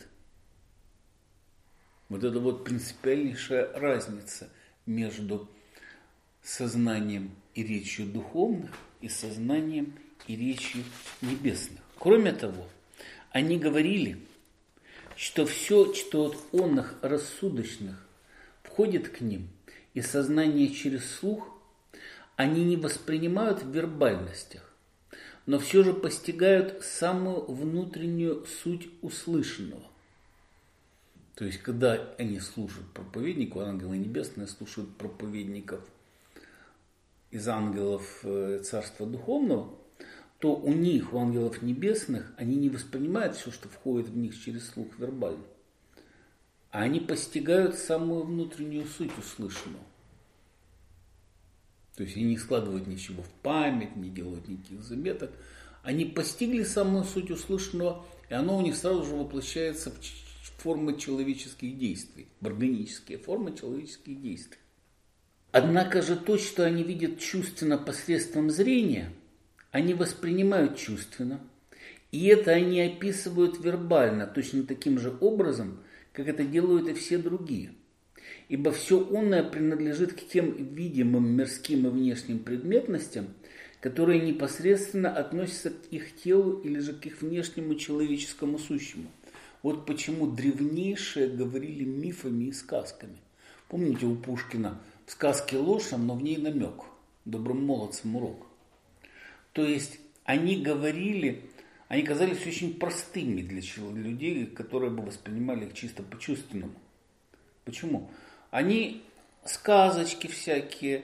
Вот это вот принципиальнейшая разница между сознанием и речью духовных и сознанием и речью небесных. Кроме того, они говорили, что все, что от онных рассудочных входит к ним, и сознание через слух, они не воспринимают в вербальностях, но все же постигают самую внутреннюю суть услышанного. То есть, когда они слушают проповеднику, ангелы небесные слушают проповедников из ангелов Царства Духовного, то у них, у ангелов небесных, они не воспринимают все, что входит в них через слух вербально. А они постигают самую внутреннюю суть услышанного. То есть они не складывают ничего в память, не делают никаких заметок. Они постигли самую суть услышанного, и оно у них сразу же воплощается в формы человеческих действий, в органические формы человеческих действий. Однако же то, что они видят чувственно посредством зрения, они воспринимают чувственно, и это они описывают вербально, точно таким же образом, как это делают и все другие. Ибо все онное принадлежит к тем видимым мирским и внешним предметностям, которые непосредственно относятся к их телу или же к их внешнему человеческому сущему. Вот почему древнейшие говорили мифами и сказками. Помните у Пушкина в сказке ложь, но в ней намек, добрым молодцам урок. То есть они говорили, они казались очень простыми для людей, которые бы воспринимали их чисто по-чувственному. Почему? Они сказочки всякие,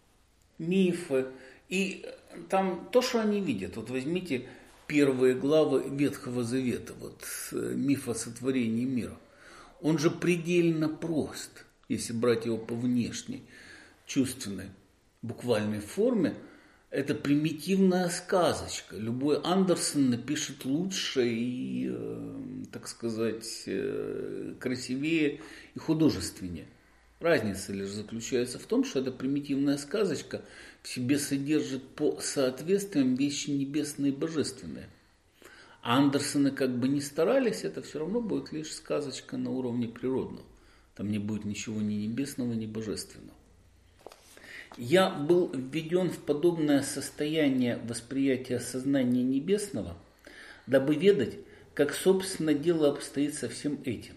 мифы, и там то, что они видят. Вот возьмите первые главы Ветхого Завета, вот миф о сотворении мира. Он же предельно прост, если брать его по внешней, чувственной, буквальной форме. Это примитивная сказочка. Любой Андерсон напишет лучше и, так сказать, красивее и художественнее. Разница лишь заключается в том, что эта примитивная сказочка в себе содержит по соответствиям вещи небесные и божественные. А Андерсоны как бы ни старались, это все равно будет лишь сказочка на уровне природного. Там не будет ничего ни небесного, ни божественного. Я был введен в подобное состояние восприятия сознания небесного, дабы ведать, как, собственно, дело обстоит со всем этим.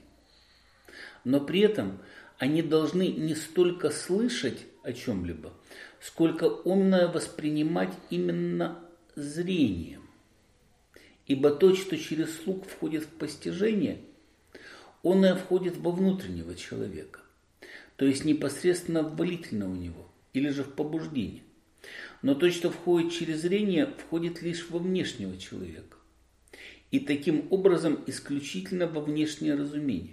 Но при этом они должны не столько слышать о чем-либо, сколько умное воспринимать именно зрением. Ибо то, что через слух входит в постижение, оно входит во внутреннего человека, то есть непосредственно ввалительно у него, или же в побуждение. Но то, что входит через зрение, входит лишь во внешнего человека. И таким образом исключительно во внешнее разумение.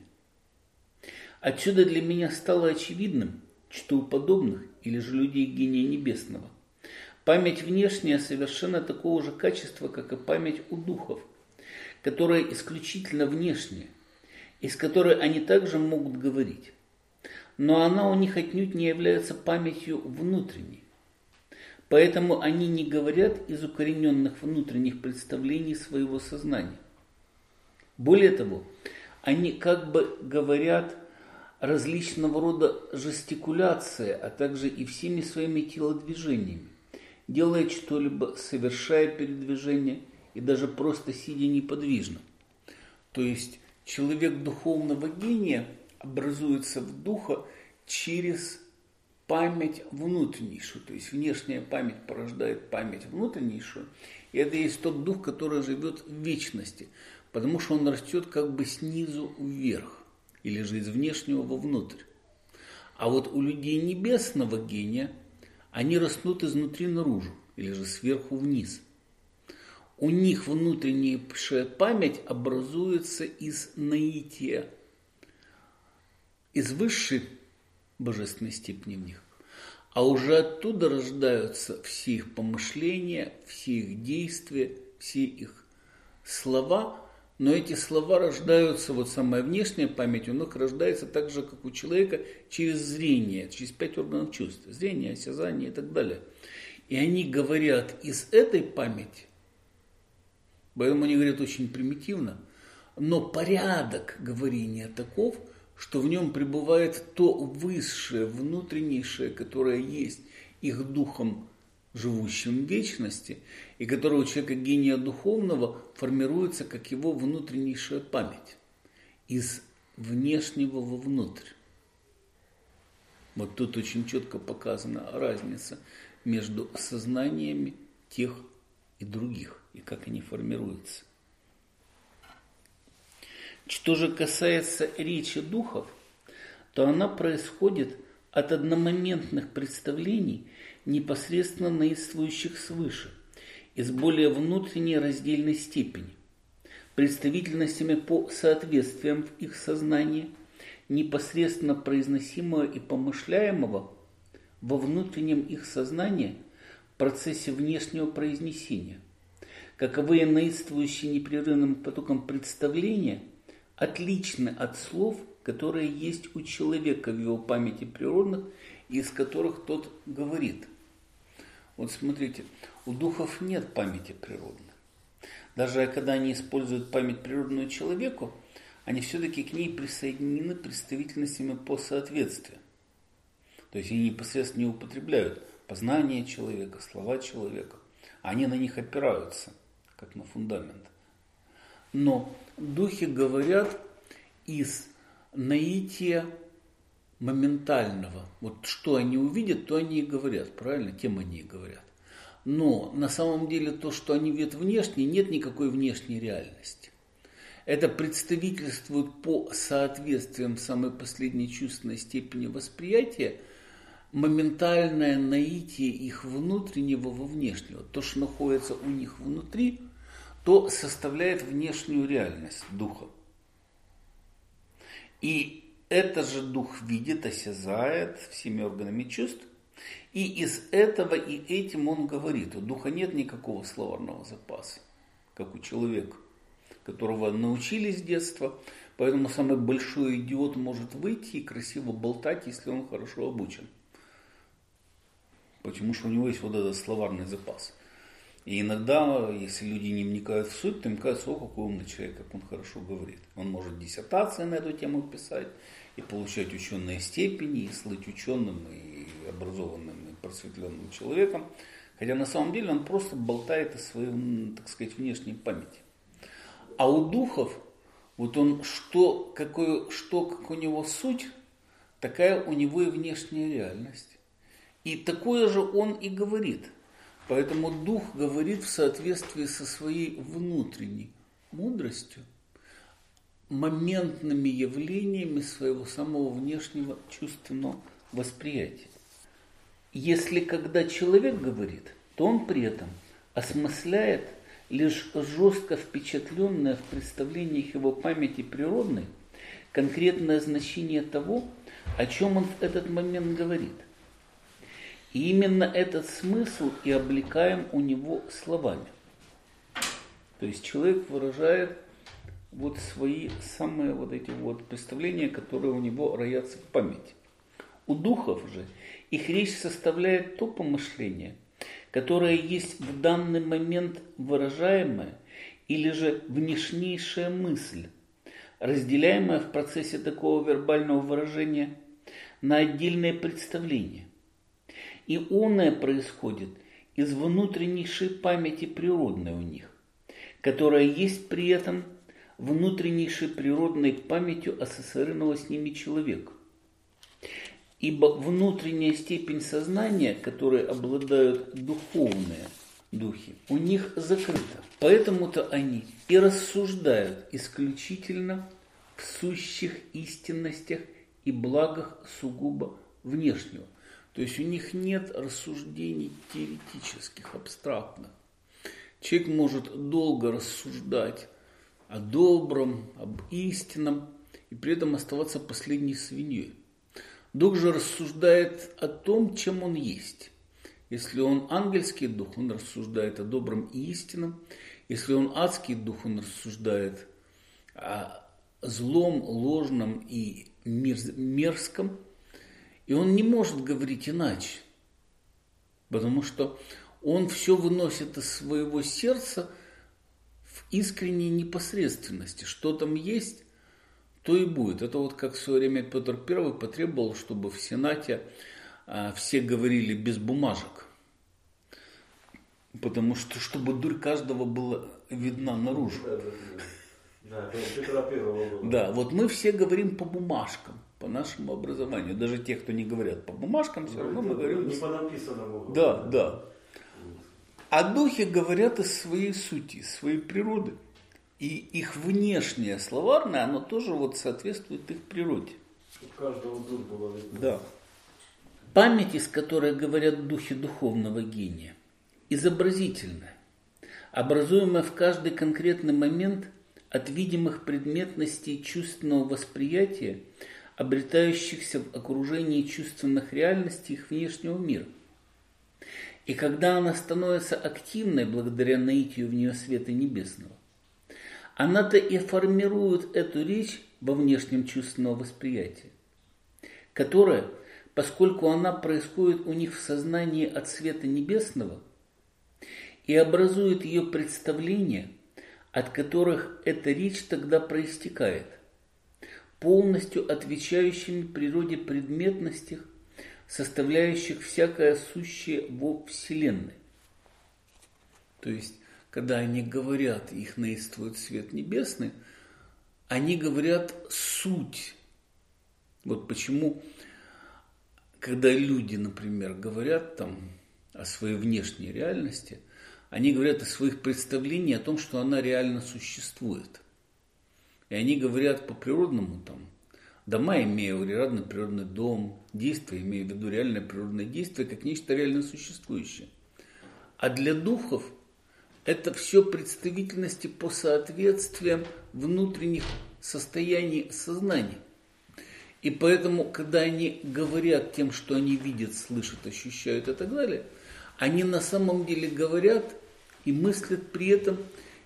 Отсюда для меня стало очевидным, что у подобных, или же людей гения небесного, Память внешняя совершенно такого же качества, как и память у духов, которая исключительно внешняя, и с которой они также могут говорить. Но она у них отнюдь не является памятью внутренней. Поэтому они не говорят из укорененных внутренних представлений своего сознания. Более того, они как бы говорят различного рода жестикуляции, а также и всеми своими телодвижениями, делая что-либо, совершая передвижение и даже просто сидя неподвижно. То есть человек духовного гения образуется в духа через память внутреннейшую, то есть внешняя память порождает память внутреннейшую, и это есть тот дух, который живет в вечности, потому что он растет как бы снизу вверх, или же из внешнего вовнутрь. А вот у людей небесного гения они растут изнутри наружу, или же сверху вниз. У них внутренняя память образуется из наития, из высшей божественной степени в них. А уже оттуда рождаются все их помышления, все их действия, все их слова. Но эти слова рождаются, вот самая внешняя память у них рождается так же, как у человека, через зрение, через пять органов чувств. Зрение, осязание и так далее. И они говорят из этой памяти, поэтому они говорят очень примитивно, но порядок говорения таков, что в нем пребывает то высшее, внутреннейшее, которое есть их духом, живущим в вечности, и которое у человека гения духовного формируется как его внутреннейшая память, из внешнего вовнутрь. Вот тут очень четко показана разница между сознаниями тех и других, и как они формируются. Что же касается речи духов, то она происходит от одномоментных представлений, непосредственно наидствующих свыше, из более внутренней раздельной степени, представительностями по соответствиям в их сознании, непосредственно произносимого и помышляемого во внутреннем их сознании в процессе внешнего произнесения. Каковые наидствующие непрерывным потоком представления отличны от слов, которые есть у человека в его памяти природных, из которых тот говорит. Вот смотрите, у духов нет памяти природной. Даже когда они используют память природную человеку, они все-таки к ней присоединены представительностями по соответствию. То есть они непосредственно не употребляют познание человека, слова человека. Они на них опираются, как на фундамент. Но духи говорят из наития моментального. Вот что они увидят, то они и говорят. Правильно? Тем они и говорят. Но на самом деле то, что они видят внешне, нет никакой внешней реальности. Это представительствует по соответствиям самой последней чувственной степени восприятия моментальное наитие их внутреннего во внешнего. То, что находится у них внутри, то составляет внешнюю реальность духа. И это же дух видит, осязает всеми органами чувств. И из этого и этим он говорит. У духа нет никакого словарного запаса, как у человека, которого научили с детства. Поэтому самый большой идиот может выйти и красиво болтать, если он хорошо обучен. Потому что у него есть вот этот словарный запас. И иногда, если люди не вникают в суть, то им кажется, о, какой умный человек, как он хорошо говорит. Он может диссертации на эту тему писать, и получать ученые степени, и слыть ученым, и образованным, и просветленным человеком. Хотя на самом деле он просто болтает о своей, так сказать, внешней памяти. А у духов, вот он, что, какой, что как у него суть, такая у него и внешняя реальность. И такое же он и говорит. Поэтому дух говорит в соответствии со своей внутренней мудростью, моментными явлениями своего самого внешнего чувственного восприятия. Если когда человек говорит, то он при этом осмысляет лишь жестко впечатленное в представлениях его памяти природной конкретное значение того, о чем он в этот момент говорит. И именно этот смысл и облекаем у него словами. То есть человек выражает вот свои самые вот эти вот представления, которые у него роятся в памяти. У духов же их речь составляет то помышление, которое есть в данный момент выражаемое или же внешнейшая мысль, разделяемая в процессе такого вербального выражения на отдельные представления. И оное происходит из внутреннейшей памяти природной у них, которая есть при этом внутреннейшей природной памятью ассоциированного с ними человека. Ибо внутренняя степень сознания, которой обладают духовные духи, у них закрыта. Поэтому-то они и рассуждают исключительно в сущих истинностях и благах сугубо внешнего. То есть у них нет рассуждений теоретических, абстрактных. Человек может долго рассуждать о добром, об истинном, и при этом оставаться последней свиньей. Дух же рассуждает о том, чем он есть. Если он ангельский дух, он рассуждает о добром и истинном. Если он адский дух, он рассуждает о злом, ложном и мерзком. И он не может говорить иначе, потому что он все выносит из своего сердца в искренней непосредственности. Что там есть, то и будет. Это вот как в свое время Петр Первый потребовал, чтобы в Сенате а, все говорили без бумажек. Потому что, чтобы дурь каждого была видна наружу. Да, да, да. Да, Петра Первого было. Да, вот мы все говорим по бумажкам, по нашему образованию. Даже те, кто не говорят по бумажкам, все равно мы говорим... Не по написанному. Да, да. А духи говорят из своей сути, из своей природы. И их внешнее словарное, оно тоже вот соответствует их природе. У каждого дурь была видна. Да. Память, из которой говорят духи духовного гения, изобразительная, образуемая в каждый конкретный момент от видимых предметностей чувственного восприятия, обретающихся в окружении чувственных реальностей их внешнего мира. И когда она становится активной благодаря наитию в нее света небесного, она-то и формирует эту речь во внешнем чувственном восприятии, которая, поскольку она происходит у них в сознании от света небесного, и образует ее представления, от которых эта речь тогда проистекает, полностью отвечающими природе предметностей, составляющих всякое сущее во Вселенной. То есть, когда они говорят, их наистывает свет небесный, они говорят суть. Вот почему, когда люди, например, говорят там о своей внешней реальности, они говорят о своих представлениях о том, что она реально существует. И они говорят по-природному там, дома, имея реальный природный дом, действия, имея в виду реальное природное действие, как нечто реально существующее. А для духов это все представительности по соответствиям внутренних состояний сознания. И поэтому, когда они говорят тем, что они видят, слышат, ощущают и так далее, они на самом деле говорят и мыслят при этом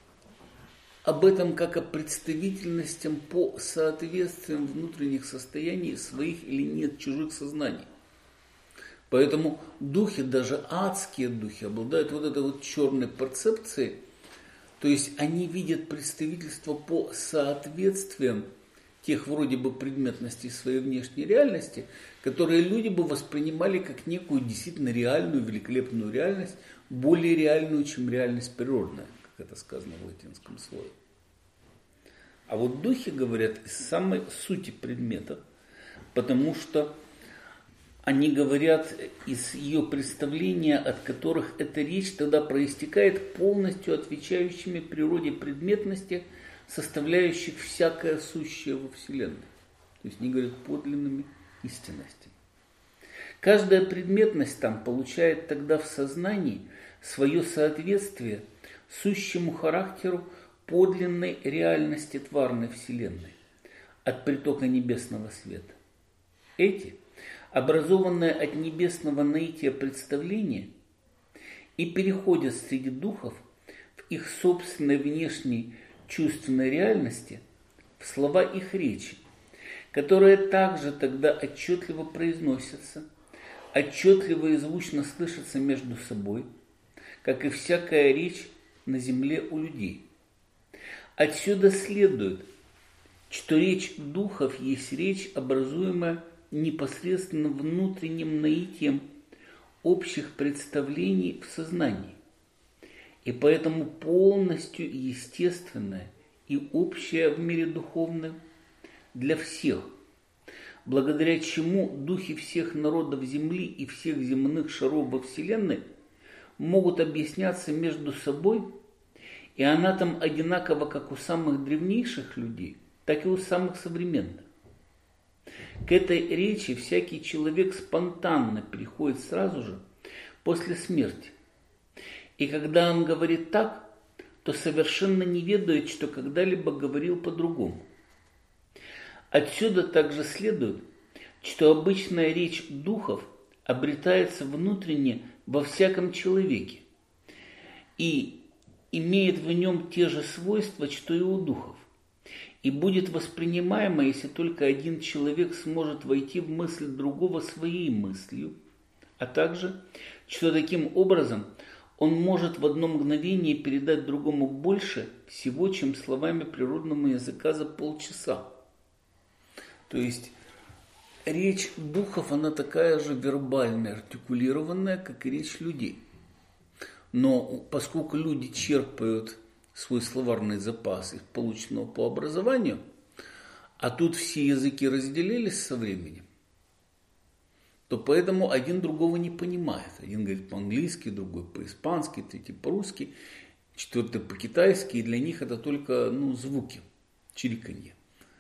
об этом как о представительностях по соответствиям внутренних состояний своих или нет чужих сознаний. Поэтому духи, даже адские духи, обладают вот этой вот черной перцепцией, то есть они видят представительство по соответствиям тех вроде бы предметностей своей внешней реальности, которые люди бы воспринимали как некую действительно реальную, великолепную реальность, более реальную, чем реальность природная, как это сказано в латинском слове. А вот духи говорят из самой сути предмета, потому что они говорят из ее представления, от которых эта речь тогда проистекает полностью отвечающими природе предметности, составляющих всякое сущее во Вселенной. То есть они говорят подлинными истинностями. Каждая предметность там получает тогда в сознании свое соответствие сущему характеру подлинной реальности тварной Вселенной от притока небесного света. Эти образованное от небесного наития представление, и переходят среди духов в их собственной внешней чувственной реальности в слова их речи, которые также тогда отчетливо произносятся, отчетливо и звучно слышатся между собой, как и всякая речь на земле у людей. Отсюда следует, что речь духов есть речь, образуемая непосредственно внутренним наитием общих представлений в сознании, и поэтому полностью естественная и общая в мире духовном для всех, благодаря чему духи всех народов Земли и всех земных шаров во Вселенной могут объясняться между собой, и она там одинакова как у самых древнейших людей, так и у самых современных. К этой речи всякий человек спонтанно переходит сразу же после смерти. И когда он говорит так, то совершенно не ведает, что когда-либо говорил по-другому. Отсюда также следует, что обычная речь духов обретается внутренне во всяком человеке и имеет в нем те же свойства, что и у духов, и будет воспринимаема, если только один человек сможет войти в мысль другого своей мыслью, а также, что таким образом он может в одно мгновение передать другому больше всего, чем словами природного языка за полчаса. То есть речь духов, она такая же вербальная, артикулированная, как и речь людей. Но поскольку люди черпают свой словарный запас, их полученного по образованию, а тут все языки разделились со временем, то поэтому один другого не понимает. Один говорит по-английски, другой по-испански, третий по-русски, четвертый по-китайски, и для них это только ну, звуки, чириканье.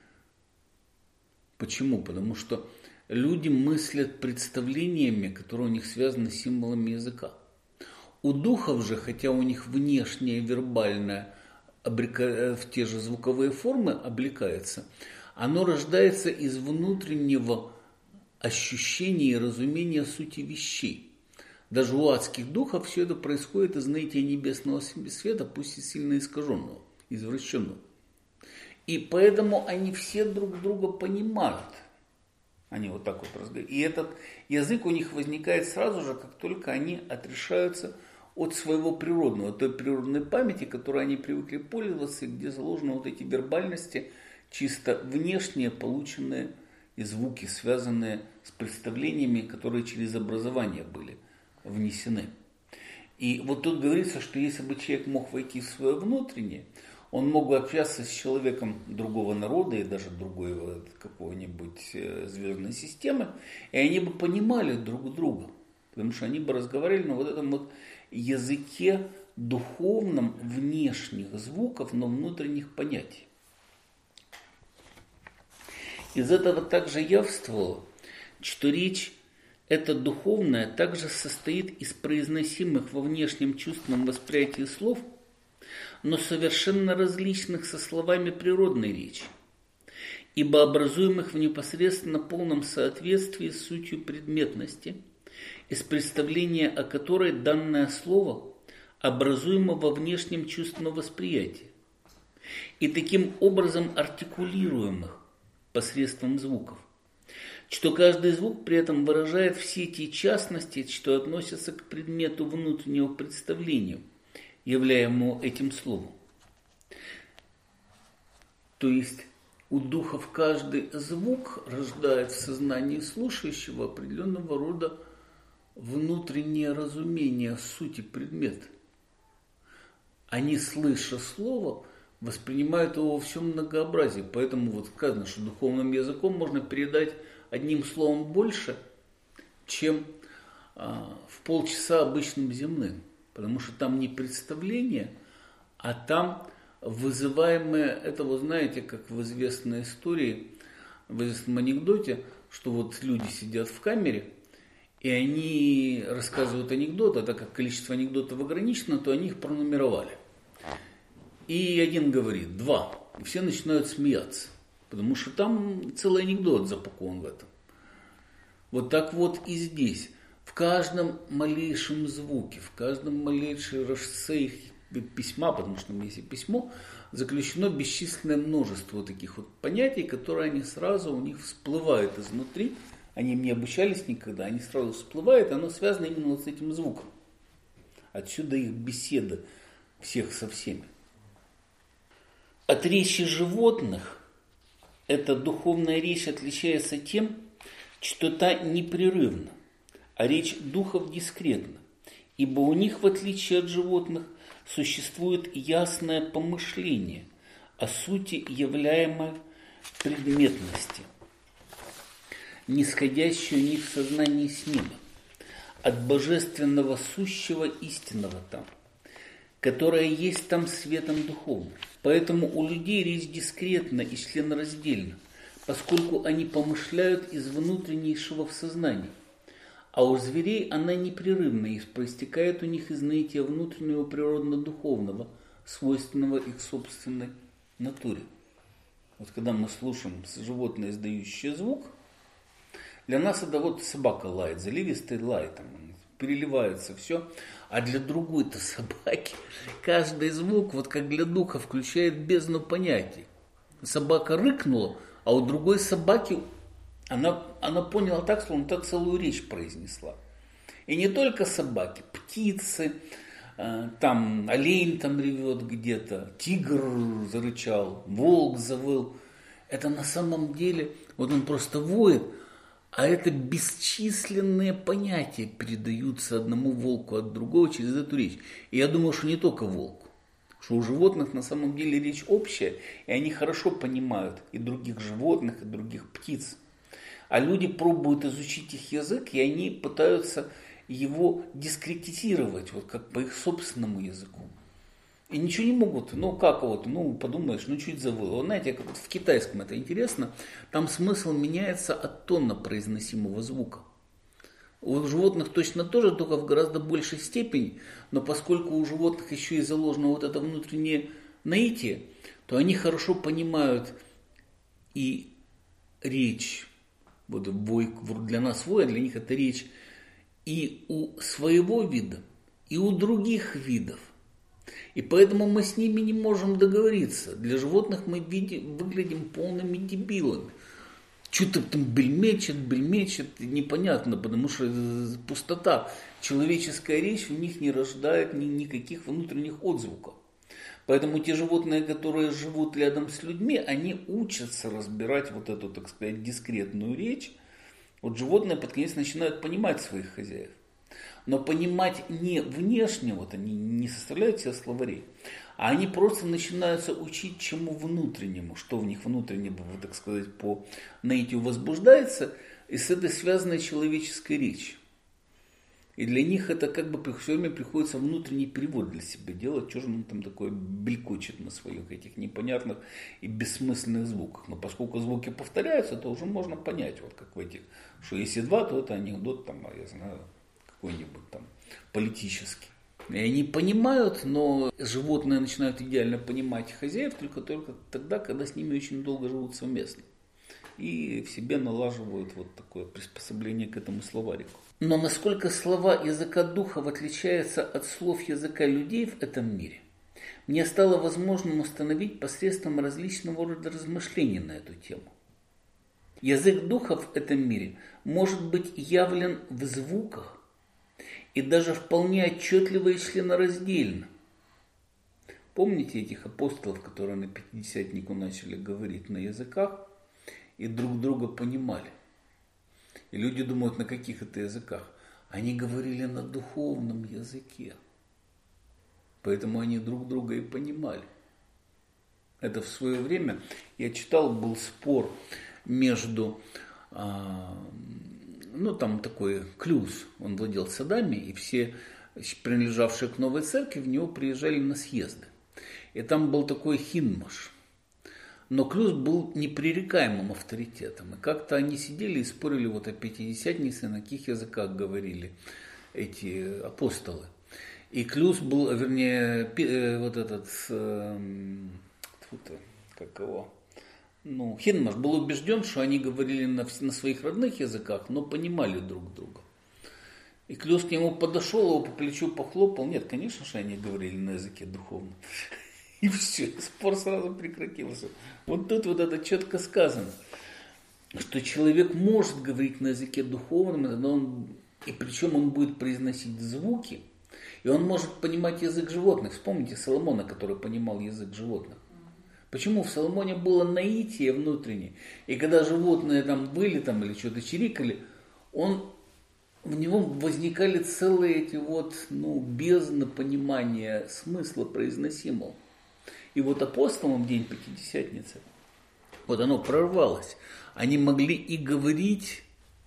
Почему? Потому что люди мыслят представлениями, которые у них связаны с символами языка. У духов же, хотя у них внешнее вербальное обрека... в те же звуковые формы облекается, оно рождается из внутреннего ощущения и разумения сути вещей. Даже у адских духов все это происходит из наития небесного света, пусть и сильно искаженного, извращенного. И поэтому они все друг друга понимают. Они вот так вот разговаривают. И этот язык у них возникает сразу же, как только они отрешаются от своего природного, от той природной памяти, которой они привыкли пользоваться, где заложены вот эти вербальности, чисто внешние, полученные и звуки, связанные с представлениями, которые через образование были внесены. И вот тут говорится, что если бы человек мог войти в свое внутреннее, он мог бы общаться с человеком другого народа и даже другой какой-нибудь звездной системы, и они бы понимали друг друга, потому что они бы разговаривали на вот этом вот языке духовном внешних звуков, но внутренних понятий. Из этого также явствовало, что речь эта духовная также состоит из произносимых во внешнем чувственном восприятии слов, но совершенно различных со словами природной речи, ибо образуемых в непосредственно полном соответствии с сутью предметности, из представления о которой данное слово образуемо во внешнем чувственном восприятии, и таким образом артикулируемых посредством звуков, что каждый звук при этом выражает все те частности, что относятся к предмету внутреннего представления, являемому этим словом. То есть у духов каждый звук рождает в сознании слушающего определенного рода внутреннее разумение сути предмета. Они, слыша слово, воспринимают его во всем многообразии. Поэтому вот сказано, что духовным языком можно передать одним словом больше, чем а, в полчаса обычным земным. Потому что там не представление, а там вызываемое, это вы знаете, как в известной истории, в известном анекдоте, что вот люди сидят в камере, и они рассказывают анекдоты, а так как количество анекдотов ограничено, то они их пронумеровали. И один говорит, два, и все начинают смеяться, потому что там целый анекдот запакован в этом. Вот так вот и здесь. В каждом малейшем звуке, в каждом малейшем расце письма, потому что там есть и письмо, заключено бесчисленное множество таких вот понятий, которые они сразу у них всплывают изнутри. Они им не обучались никогда, они сразу всплывают, и оно связано именно вот с этим звуком. Отсюда их беседа всех со всеми. От речи животных эта духовная речь отличается тем, что та непрерывна, а речь духов дискретна, ибо у них, в отличие от животных, существует ясное помышление о сути являемой предметности, нисходящей у них в сознании с неба, от божественного сущего истинного там, которое есть там светом духовным. Поэтому у людей речь дискретна и членораздельна, поскольку они помышляют из внутреннейшего в сознании. А у зверей она непрерывна и проистекает у них из наития внутреннего природно-духовного, свойственного их собственной натуре. Вот когда мы слушаем животное, издающее звук, для нас это вот собака лает, заливистый лай, там, переливается все. А для другой-то собаки каждый звук, вот как для духа, включает бездну понятий. Собака рыкнула, а у другой собаки она, она поняла так, словно та целую речь произнесла. И не только собаки, птицы, э, там олень там ревет где-то, тигр зарычал, волк завыл. Это на самом деле, вот он просто воет, а это бесчисленные понятия передаются одному волку от другого через эту речь. И я думаю, что не только волку, что у животных на самом деле речь общая, и они хорошо понимают и других животных, и других птиц. А люди пробуют изучить их язык, и они пытаются его дискретизировать, вот как по их собственному языку. И ничего не могут. Ну, как вот, ну, подумаешь, ну, чуть завыло. Вот знаете, как вот в китайском это интересно, там смысл меняется от тона произносимого звука. У животных точно тоже, только в гораздо большей степени, но поскольку у животных еще и заложено вот это внутреннее наитие, то они хорошо понимают и речь, вот вой, для нас вой, а для них это речь и у своего вида, и у других видов. И поэтому мы с ними не можем договориться. Для животных мы видим, выглядим полными дебилами. Что-то там бельмечет, бельмечет, непонятно, потому что пустота. Человеческая речь в них не рождает ни, никаких внутренних отзвуков. Поэтому те животные, которые живут рядом с людьми, они учатся разбирать вот эту, так сказать, дискретную речь. Вот животные под конец начинают понимать своих хозяев. Но понимать не внешне, вот они не составляют себе словарей, а они просто начинаются учить чему внутреннему, что в них внутренне, так сказать, по наитию возбуждается, и с этой связанной человеческой речью. И для них это как бы все время приходится внутренний перевод для себя делать, что же он там такое белькочет на своих этих непонятных и бессмысленных звуках. Но поскольку звуки повторяются, то уже можно понять, вот как в этих, что если два, то это анекдот, там, я знаю, какой-нибудь там политический. И они понимают, но животные начинают идеально понимать хозяев только, только тогда, когда с ними очень долго живут совместно. И в себе налаживают вот такое приспособление к этому словарику. Но насколько слова языка духов отличаются от слов языка людей в этом мире, мне стало возможным установить посредством различного рода размышлений на эту тему. Язык духов в этом мире может быть явлен в звуках, и даже вполне отчетливо и членораздельно. Помните этих апостолов, которые на Пятидесятнику начали говорить на языках и друг друга понимали? И люди думают, на каких это языках? Они говорили на духовном языке. Поэтому они друг друга и понимали. Это в свое время, я читал, был спор между... Ну, там такой Клюс, он владел садами, и все, принадлежавшие к новой церкви, в него приезжали на съезды. И там был такой Хинмаш. Но Клюс был непререкаемым авторитетом. И как-то они сидели и спорили вот о Пятидесятнице, на каких языках говорили эти апостолы. И Клюс был, вернее, вот этот, как его, ну, Хинмаш был убежден, что они говорили на, на своих родных языках, но понимали друг друга. И Клюс к нему подошел, его по плечу похлопал. Нет, конечно же, они говорили на языке духовном. И все, спор сразу прекратился. Вот тут вот это четко сказано, что человек может говорить на языке духовном, но он, и причем он будет произносить звуки, и он может понимать язык животных. Вспомните Соломона, который понимал язык животных. Почему в Соломоне было наитие внутреннее, и когда животные там были там, или что-то чирикали, он, в него возникали целые эти вот, ну, бездны понимания смысла произносимого. И вот апостолам в день Пятидесятницы, вот оно прорвалось. Они могли и говорить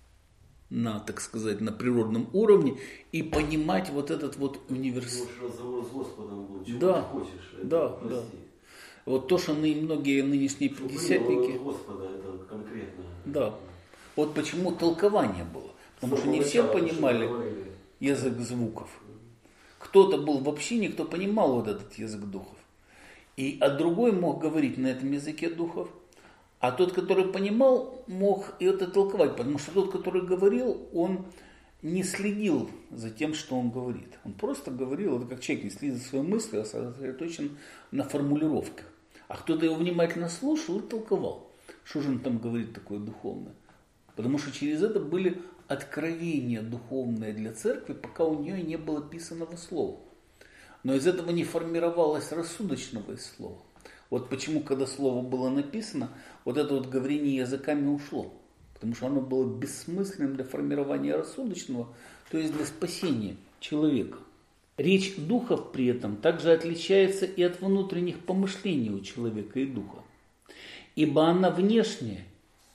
на, так сказать, на природном уровне, и понимать вот этот вот университет. Разговор с Господом был, чего да, ты хочешь, да, это, да. Вот то, что многие нынешние Чтобы пятидесятники... Господа, это конкретно. Да. Вот почему толкование было. Потому что не все понимали язык звуков. Кто-то был в общине, кто понимал вот этот язык духов. И, а другой мог говорить на этом языке духов. А тот, который понимал, мог и это толковать. Потому что тот, который говорил, он не следил за тем, что он говорит. Он просто говорил, это как человек не следит за своей мыслью, а сосредоточен на формулировках. А кто-то его внимательно слушал и толковал. Что же он там говорит такое духовное? Потому что через это были откровения духовные для церкви, пока у нее не было писаного слова. Но из этого не формировалось рассудочного из слова. Вот почему, когда слово было написано, вот это вот говорение языками ушло. Потому что оно было бессмысленным для формирования рассудочного, то есть для спасения человека. Речь духов при этом также отличается и от внутренних помышлений у человека и духа. Ибо она внешняя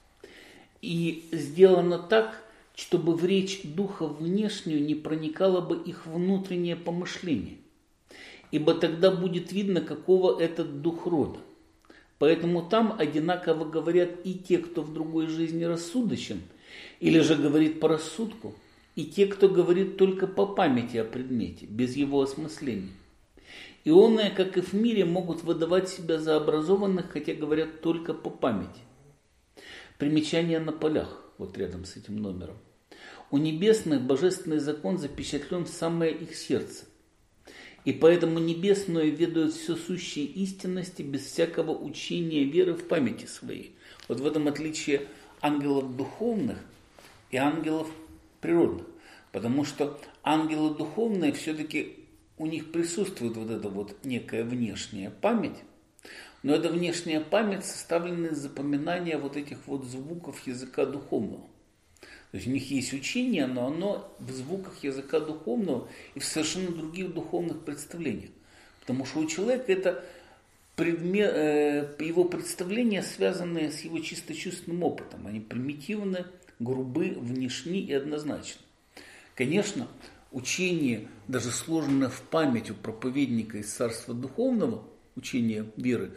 и сделана так, чтобы в речь духа внешнюю не проникало бы их внутреннее помышление. Ибо тогда будет видно, какого этот дух рода. Поэтому там одинаково говорят и те, кто в другой жизни рассудочен, или же говорит по рассудку, и те, кто говорит только по памяти о предмете, без его осмысления. Ионные, как и в мире, могут выдавать себя за образованных, хотя говорят только по памяти. Примечание на полях, вот рядом с этим номером. У небесных божественный закон запечатлен в самое их сердце. И поэтому небесные ведают все сущие истинности без всякого учения веры в памяти своей. Вот в этом отличие ангелов духовных и ангелов природных. Потому что ангелы духовные, все-таки у них присутствует вот эта вот некая внешняя память. Но эта внешняя память составлена из запоминания вот этих вот звуков языка духовного. То есть у них есть учение, но оно в звуках языка духовного и в совершенно других духовных представлениях. Потому что у человека это предмет, э, его представления, связанные с его чисто чувственным опытом. Они примитивны, грубы, внешни и однозначны. Конечно, учение, даже сложенное в память у проповедника из царства духовного, учение веры,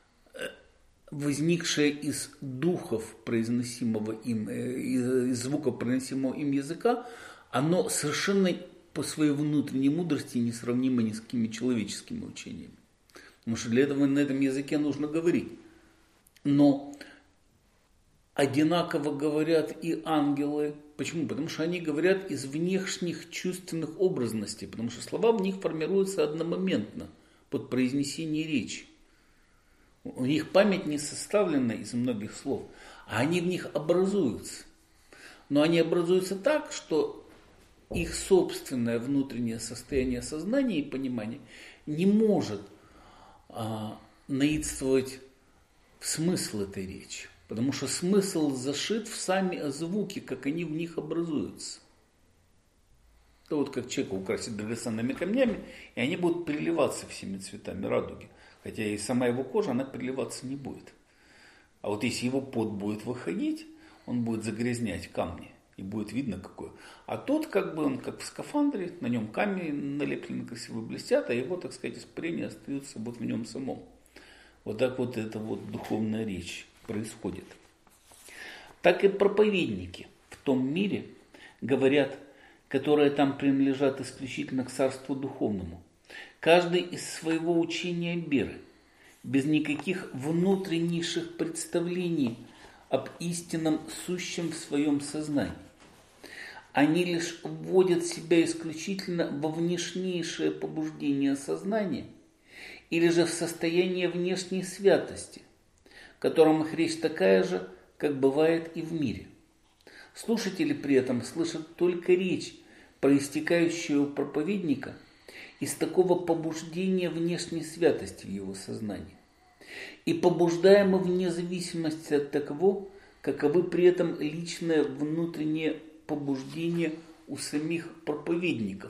возникшее из духов, произносимого им, из звуков, произносимого им языка, оно совершенно по своей внутренней мудрости несравнимо ни с какими человеческими учениями. Потому что для этого на этом языке нужно говорить. Но одинаково говорят и ангелы. Почему? Потому что они говорят из внешних чувственных образностей, потому что слова в них формируются одномоментно под произнесение речи. У них память не составлена из многих слов, а они в них образуются. Но они образуются так, что их собственное внутреннее состояние сознания и понимания не может а, наидствовать в смысл этой речи. Потому что смысл зашит в сами звуки, как они в них образуются. Это вот как человека украсить драгоценными камнями, и они будут переливаться всеми цветами радуги. Хотя и сама его кожа, она переливаться не будет. А вот если его пот будет выходить, он будет загрязнять камни. И будет видно какой. А тот, как бы он как в скафандре, на нем камни налеплены красиво блестят, а его, так сказать, испарения остаются вот в нем самом. Вот так вот эта вот духовная речь происходит. Так и проповедники в том мире говорят, которые там принадлежат исключительно к царству духовному. Каждый из своего учения веры, без никаких внутреннейших представлений об истинном сущем в своем сознании. Они лишь вводят себя исключительно во внешнейшее побуждение сознания или же в состояние внешней святости, в котором их речь такая же, как бывает и в мире. Слушатели при этом слышат только речь, проистекающую у проповедника из такого побуждения внешней святости в его сознании, и побуждаемы вне зависимости от того, каковы при этом личное внутреннее побуждение у самих проповедников.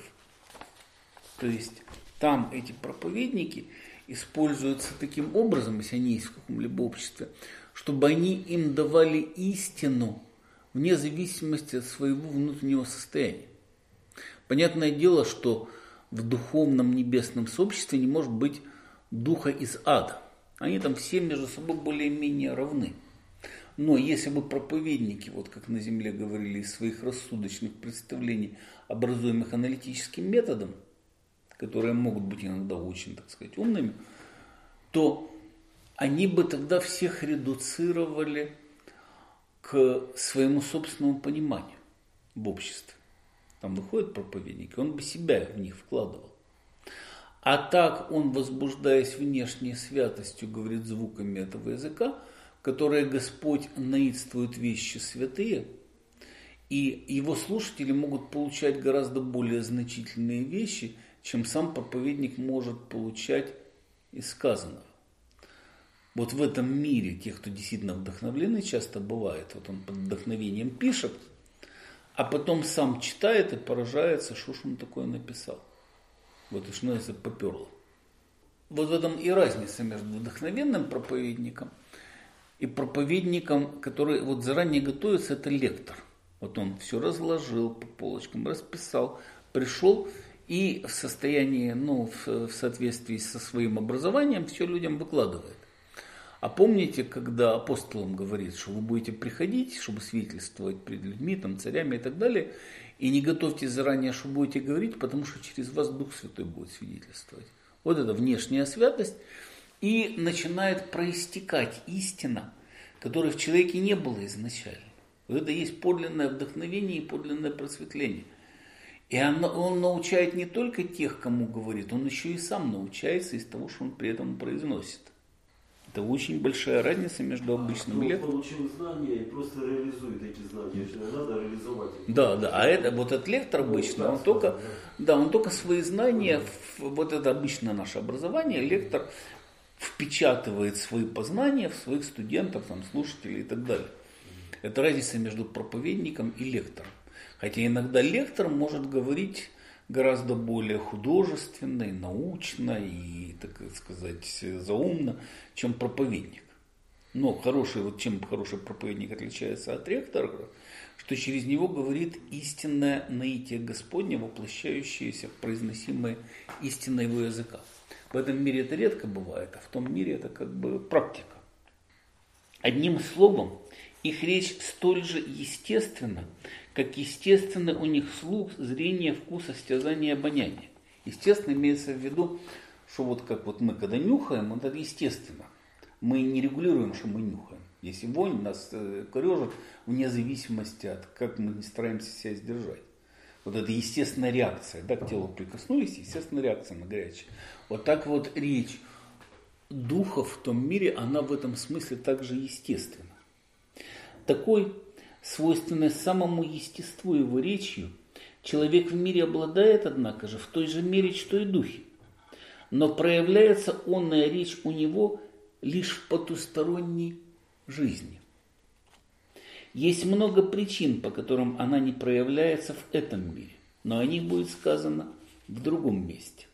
То есть там эти проповедники используются таким образом, если они есть в каком-либо обществе, чтобы они им давали истину вне зависимости от своего внутреннего состояния. Понятное дело, что в духовном небесном сообществе не может быть духа из ада. Они там все между собой более-менее равны. Но если бы проповедники, вот как на земле говорили, из своих рассудочных представлений, образуемых аналитическим методом, которые могут быть иногда очень, так сказать, умными, то они бы тогда всех редуцировали к своему собственному пониманию в обществе. Там выходит проповедник, он бы себя в них вкладывал. А так он, возбуждаясь внешней святостью, говорит звуками этого языка, в которые Господь наидствует вещи святые, и его слушатели могут получать гораздо более значительные вещи, чем сам проповедник может получать из сказанного. Вот в этом мире тех, кто действительно вдохновлены, часто бывает, вот он под вдохновением пишет, а потом сам читает и поражается, что ж он такое написал. Вот и что это поперло. Вот в этом и разница между вдохновенным проповедником и проповедником, который вот заранее готовится, это лектор. Вот он все разложил по полочкам, расписал, пришел и в состоянии, ну, в, в соответствии со своим образованием все людям выкладывает. А помните, когда апостолам говорит, что вы будете приходить, чтобы свидетельствовать перед людьми, там, царями и так далее, и не готовьтесь заранее, что будете говорить, потому что через вас Дух Святой будет свидетельствовать. Вот это внешняя святость. И начинает проистекать истина, которой в человеке не было изначально. Вот это есть подлинное вдохновение и подлинное просветление. И он, он научает не только тех, кому говорит, он еще и сам научается из того, что он при этом произносит. Это очень большая разница между обычным а лектором. Он получил знания и просто реализует эти знания. Надо реализовать их. Да, да. А это вот этот лектор обычно, он только, да, он только свои знания, вот это обычное наше образование, лектор впечатывает свои познания в своих студентов, там, слушателей и так далее. Это разница между проповедником и лектором. Хотя иногда лектор может говорить гораздо более художественно и научно и, так сказать, заумно, чем проповедник. Но хороший, вот чем хороший проповедник отличается от лектора, что через него говорит истинное наитие Господне, воплощающееся в произносимое истинное его языка. В этом мире это редко бывает, а в том мире это как бы практика. Одним словом, их речь столь же естественна, как естественно у них слух, зрение, вкус, осязание, обоняние. Естественно, имеется в виду, что вот как вот мы когда нюхаем, это естественно. Мы не регулируем, что мы нюхаем. Если вонь нас корежит вне зависимости от как мы не стараемся себя сдержать. Вот это естественная реакция. Да, к телу прикоснулись, естественная реакция на горячее. Вот так вот речь духа в том мире, она в этом смысле также естественна. Такой, свойственной самому естеству его речью, человек в мире обладает, однако же, в той же мере, что и духи. Но проявляется онная речь у него лишь в потусторонней жизни. Есть много причин, по которым она не проявляется в этом мире, но о них будет сказано в другом месте.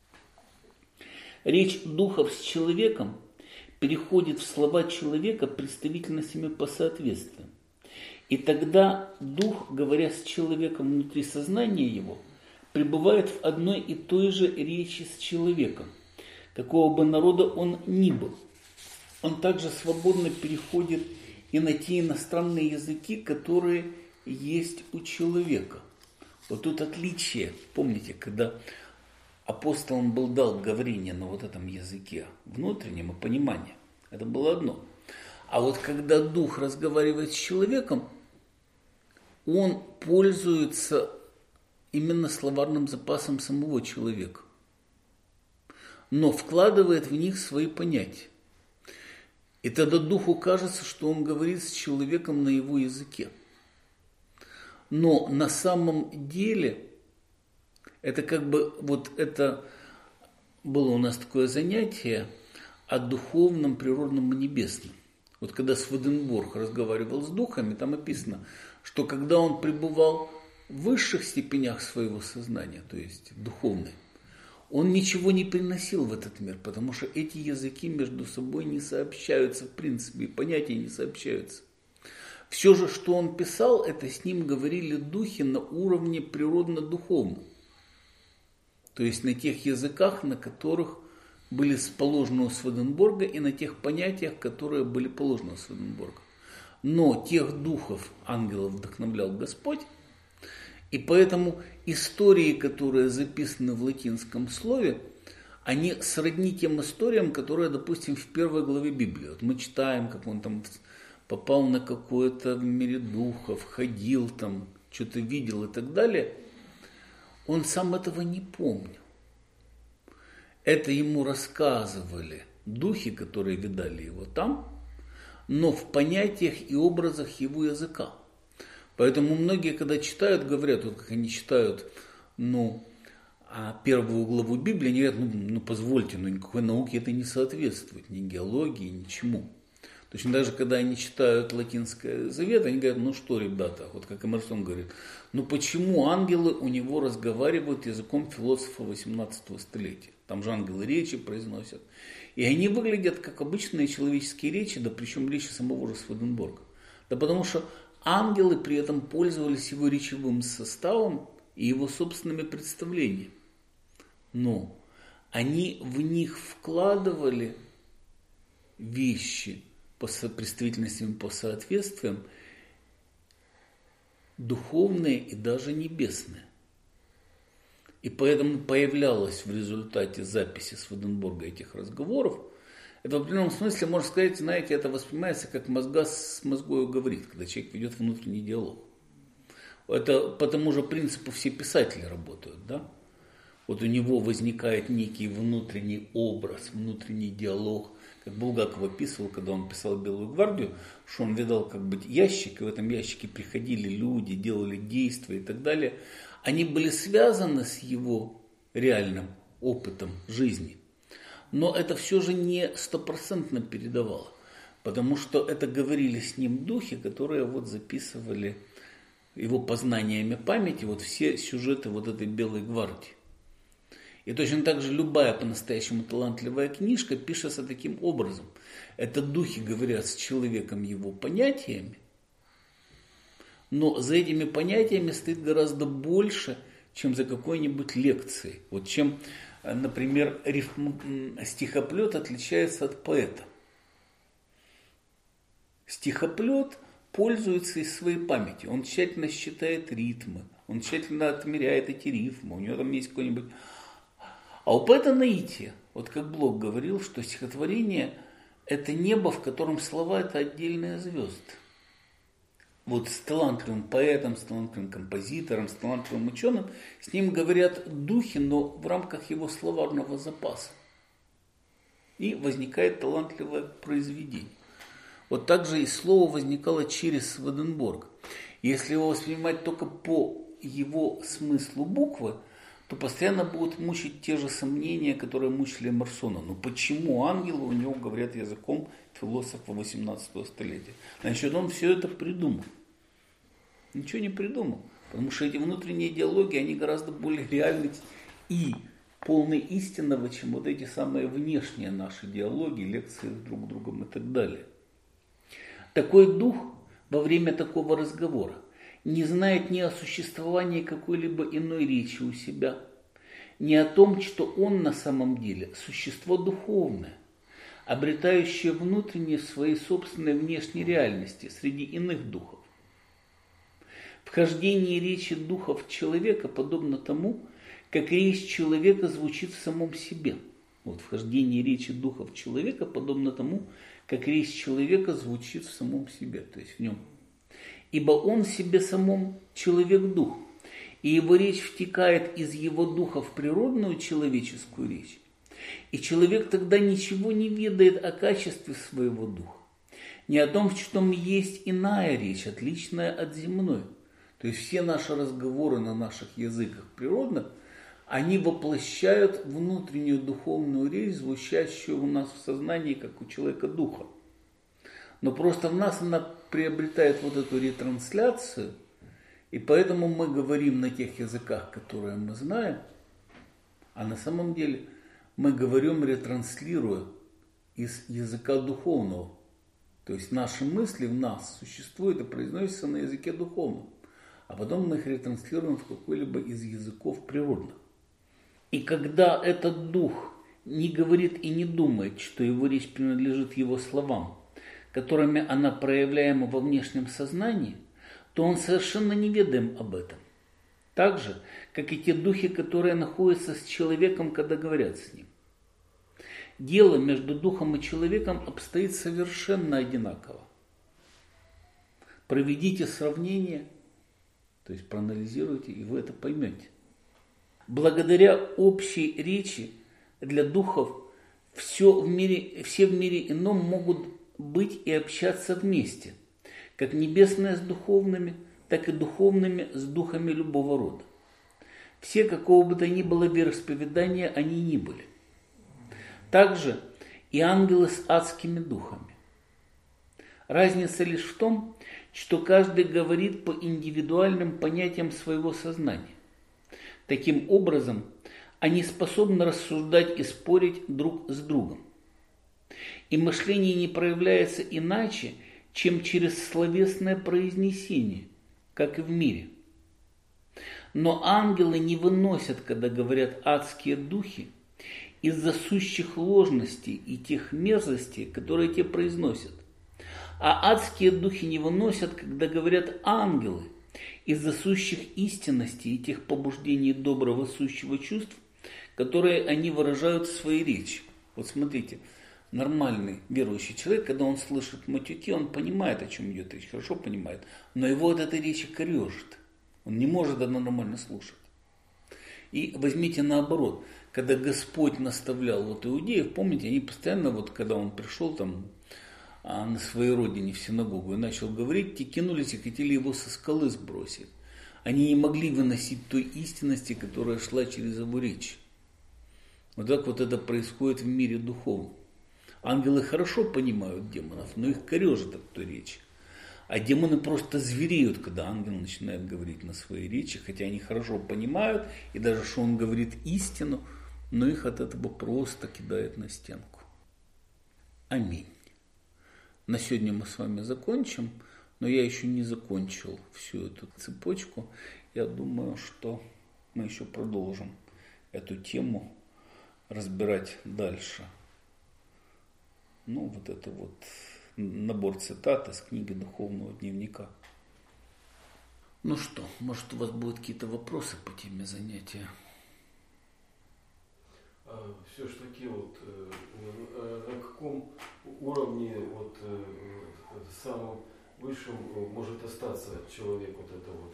Речь духов с человеком переходит в слова человека представительностями по соответствиям. И тогда дух, говоря с человеком внутри сознания его, пребывает в одной и той же речи с человеком, какого бы народа он ни был. Он также свободно переходит и на те иностранные языки, которые есть у человека. Вот тут отличие. Помните, когда апостолам был дал говорение на вот этом языке внутреннем и понимание. Это было одно. А вот когда Дух разговаривает с человеком, он пользуется именно словарным запасом самого человека, но вкладывает в них свои понятия. И тогда Духу кажется, что он говорит с человеком на его языке. Но на самом деле, это как бы, вот это было у нас такое занятие о духовном, природном и небесном. Вот когда Сведенборг разговаривал с духами, там описано, что когда он пребывал в высших степенях своего сознания, то есть духовной, он ничего не приносил в этот мир, потому что эти языки между собой не сообщаются в принципе, и понятия не сообщаются. Все же, что он писал, это с ним говорили духи на уровне природно-духовном. То есть на тех языках, на которых были положены у Сведенборга, и на тех понятиях, которые были положены у Сведенборга. Но тех духов, ангелов вдохновлял Господь, и поэтому истории, которые записаны в латинском слове, они сродни тем историям, которые, допустим, в первой главе Библии. Вот мы читаем, как он там попал на какое-то в мире духов, ходил там, что-то видел и так далее. Он сам этого не помнил. Это ему рассказывали духи, которые видали его там, но в понятиях и образах его языка. Поэтому многие, когда читают, говорят, вот как они читают, ну, первую главу Библии, они говорят, ну, ну позвольте, ну никакой науке это не соответствует, ни геологии, ничему. Точно так же, когда они читают Латинский Завет, они говорят, ну что, ребята, вот как Эмерсон говорит, ну почему ангелы у него разговаривают языком философа восемнадцатого столетия? Там же ангелы речи произносят. И они выглядят как обычные человеческие речи, да причем речи самого же Сведенборга. Да потому что ангелы при этом пользовались его речевым составом и его собственными представлениями. Но они в них вкладывали вещи по представительностям, по соответствиям, духовные и даже небесные. И поэтому появлялось в результате записи Сведенборга этих разговоров, это в определенном смысле, можно сказать, знаете, это воспринимается как мозга с мозгою говорит, когда человек ведет внутренний диалог. Это по тому же принципу все писатели работают, да? Вот у него возникает некий внутренний образ, внутренний диалог, как Булгаков описывал, когда он писал «Белую гвардию», что он видал как бы ящик, и в этом ящике приходили люди, делали действия и так далее. Они были связаны с его реальным опытом жизни. Но это все же не стопроцентно передавало, потому что это говорили с ним духи, которые вот записывали его познаниями памяти, вот все сюжеты вот этой «Белой гвардии». И точно так же любая по-настоящему талантливая книжка пишется таким образом. Это духи говорят с человеком его понятиями, но за этими понятиями стоит гораздо больше, чем за какой-нибудь лекцией. Вот чем, например, рифм... стихоплет отличается от поэта. Стихоплет пользуется из своей памяти. Он тщательно считает ритмы, он тщательно отмеряет эти рифмы. У него там есть какой-нибудь... А у поэта наитие. Вот как Блок говорил, что стихотворение – это небо, в котором слова – это отдельные звезды. Вот с талантливым поэтом, с талантливым композитором, с талантливым ученым, с ним говорят духи, но в рамках его словарного запаса. И возникает талантливое произведение. Вот так же и слово возникало через Сведенборга. Если его воспринимать только по его смыслу буквы, то постоянно будут мучить те же сомнения, которые мучили Эмерсона. Но почему ангелы у него говорят языком философа восемнадцатого столетия? Значит, он все это придумал. Ничего не придумал. Потому что эти внутренние диалоги, они гораздо более реальны и полны истинного, чем вот эти самые внешние наши диалоги, лекции с друг другом и так далее. Такой дух во время такого разговора не знает ни о существовании какой-либо иной речи у себя, ни о том, что он на самом деле существо духовное, обретающее внутреннее в своей собственной внешней реальности среди иных духов. Вхождение речи духов человека подобно тому, как речь человека звучит в самом себе. Вот вхождение речи духа в человека подобно тому, как речь человека звучит в самом себе, то есть в нем. Ибо он в себе самом человек-дух, и его речь втекает из его духа в природную человеческую речь. И человек тогда ничего не ведает о качестве своего духа, не о том, в чем есть иная речь, отличная от земной. То есть все наши разговоры на наших языках природных, они воплощают внутреннюю духовную речь, звучащую у нас в сознании, как у человека духа. Но просто в нас она приобретает вот эту ретрансляцию, и поэтому мы говорим на тех языках, которые мы знаем, а на самом деле мы говорим, ретранслируя из языка духовного. То есть наши мысли в нас существуют и произносятся на языке духовном, а потом мы их ретранслируем в какой-либо из языков природных. И когда этот дух не говорит и не думает, что его речь принадлежит его словам, которыми она проявляема во внешнем сознании, то он совершенно неведом об этом. Так же, как и те духи, которые находятся с человеком, когда говорят с ним. Дело между духом и человеком обстоит совершенно одинаково. Проведите сравнение, то есть проанализируйте, и вы это поймете. Благодаря общей речи для духов все в мире, все в мире ином могут быть и общаться вместе, как небесные с духовными, так и духовными с духами любого рода. Все, какого бы то ни было вероисповедания, они ни были. Также и ангелы с адскими духами. Разница лишь в том, что каждый говорит по индивидуальным понятиям своего сознания. Таким образом, они способны рассуждать и спорить друг с другом. И мышление не проявляется иначе, чем через словесное произнесение, как и в мире. Но ангелы не выносят, когда говорят адские духи, из-за сущих ложностей и тех мерзостей, которые те произносят. А адские духи не выносят, когда говорят ангелы, из-за сущих истинностей и тех побуждений доброго сущего чувств, которые они выражают в своей речи. Вот смотрите, нормальный верующий человек, когда он слышит матюки, он понимает, о чем идет речь, хорошо понимает, но его от этой речи корежит. Он не может это нормально слушать. И возьмите наоборот, когда Господь наставлял вот иудеев, помните, они постоянно, вот когда он пришел там на своей родине в синагогу и начал говорить, те кинулись и хотели его со скалы сбросить. Они не могли выносить той истинности, которая шла через его речь. Вот так вот это происходит в мире духовном. Ангелы хорошо понимают демонов, но их корежит от той речи. А демоны просто звереют, когда ангел начинает говорить на своей речи, хотя они хорошо понимают, и даже что он говорит истину, но их от этого просто кидает на стенку. Аминь. На сегодня мы с вами закончим, но я еще не закончил всю эту цепочку. Я думаю, что мы еще продолжим эту тему разбирать дальше. Ну, вот это вот набор цитат из книги Духовного дневника. Ну что, может, у вас будут какие-то вопросы по теме занятия? А, все ж таки вот на каком уровне вот самым высшим может остаться человек вот это вот,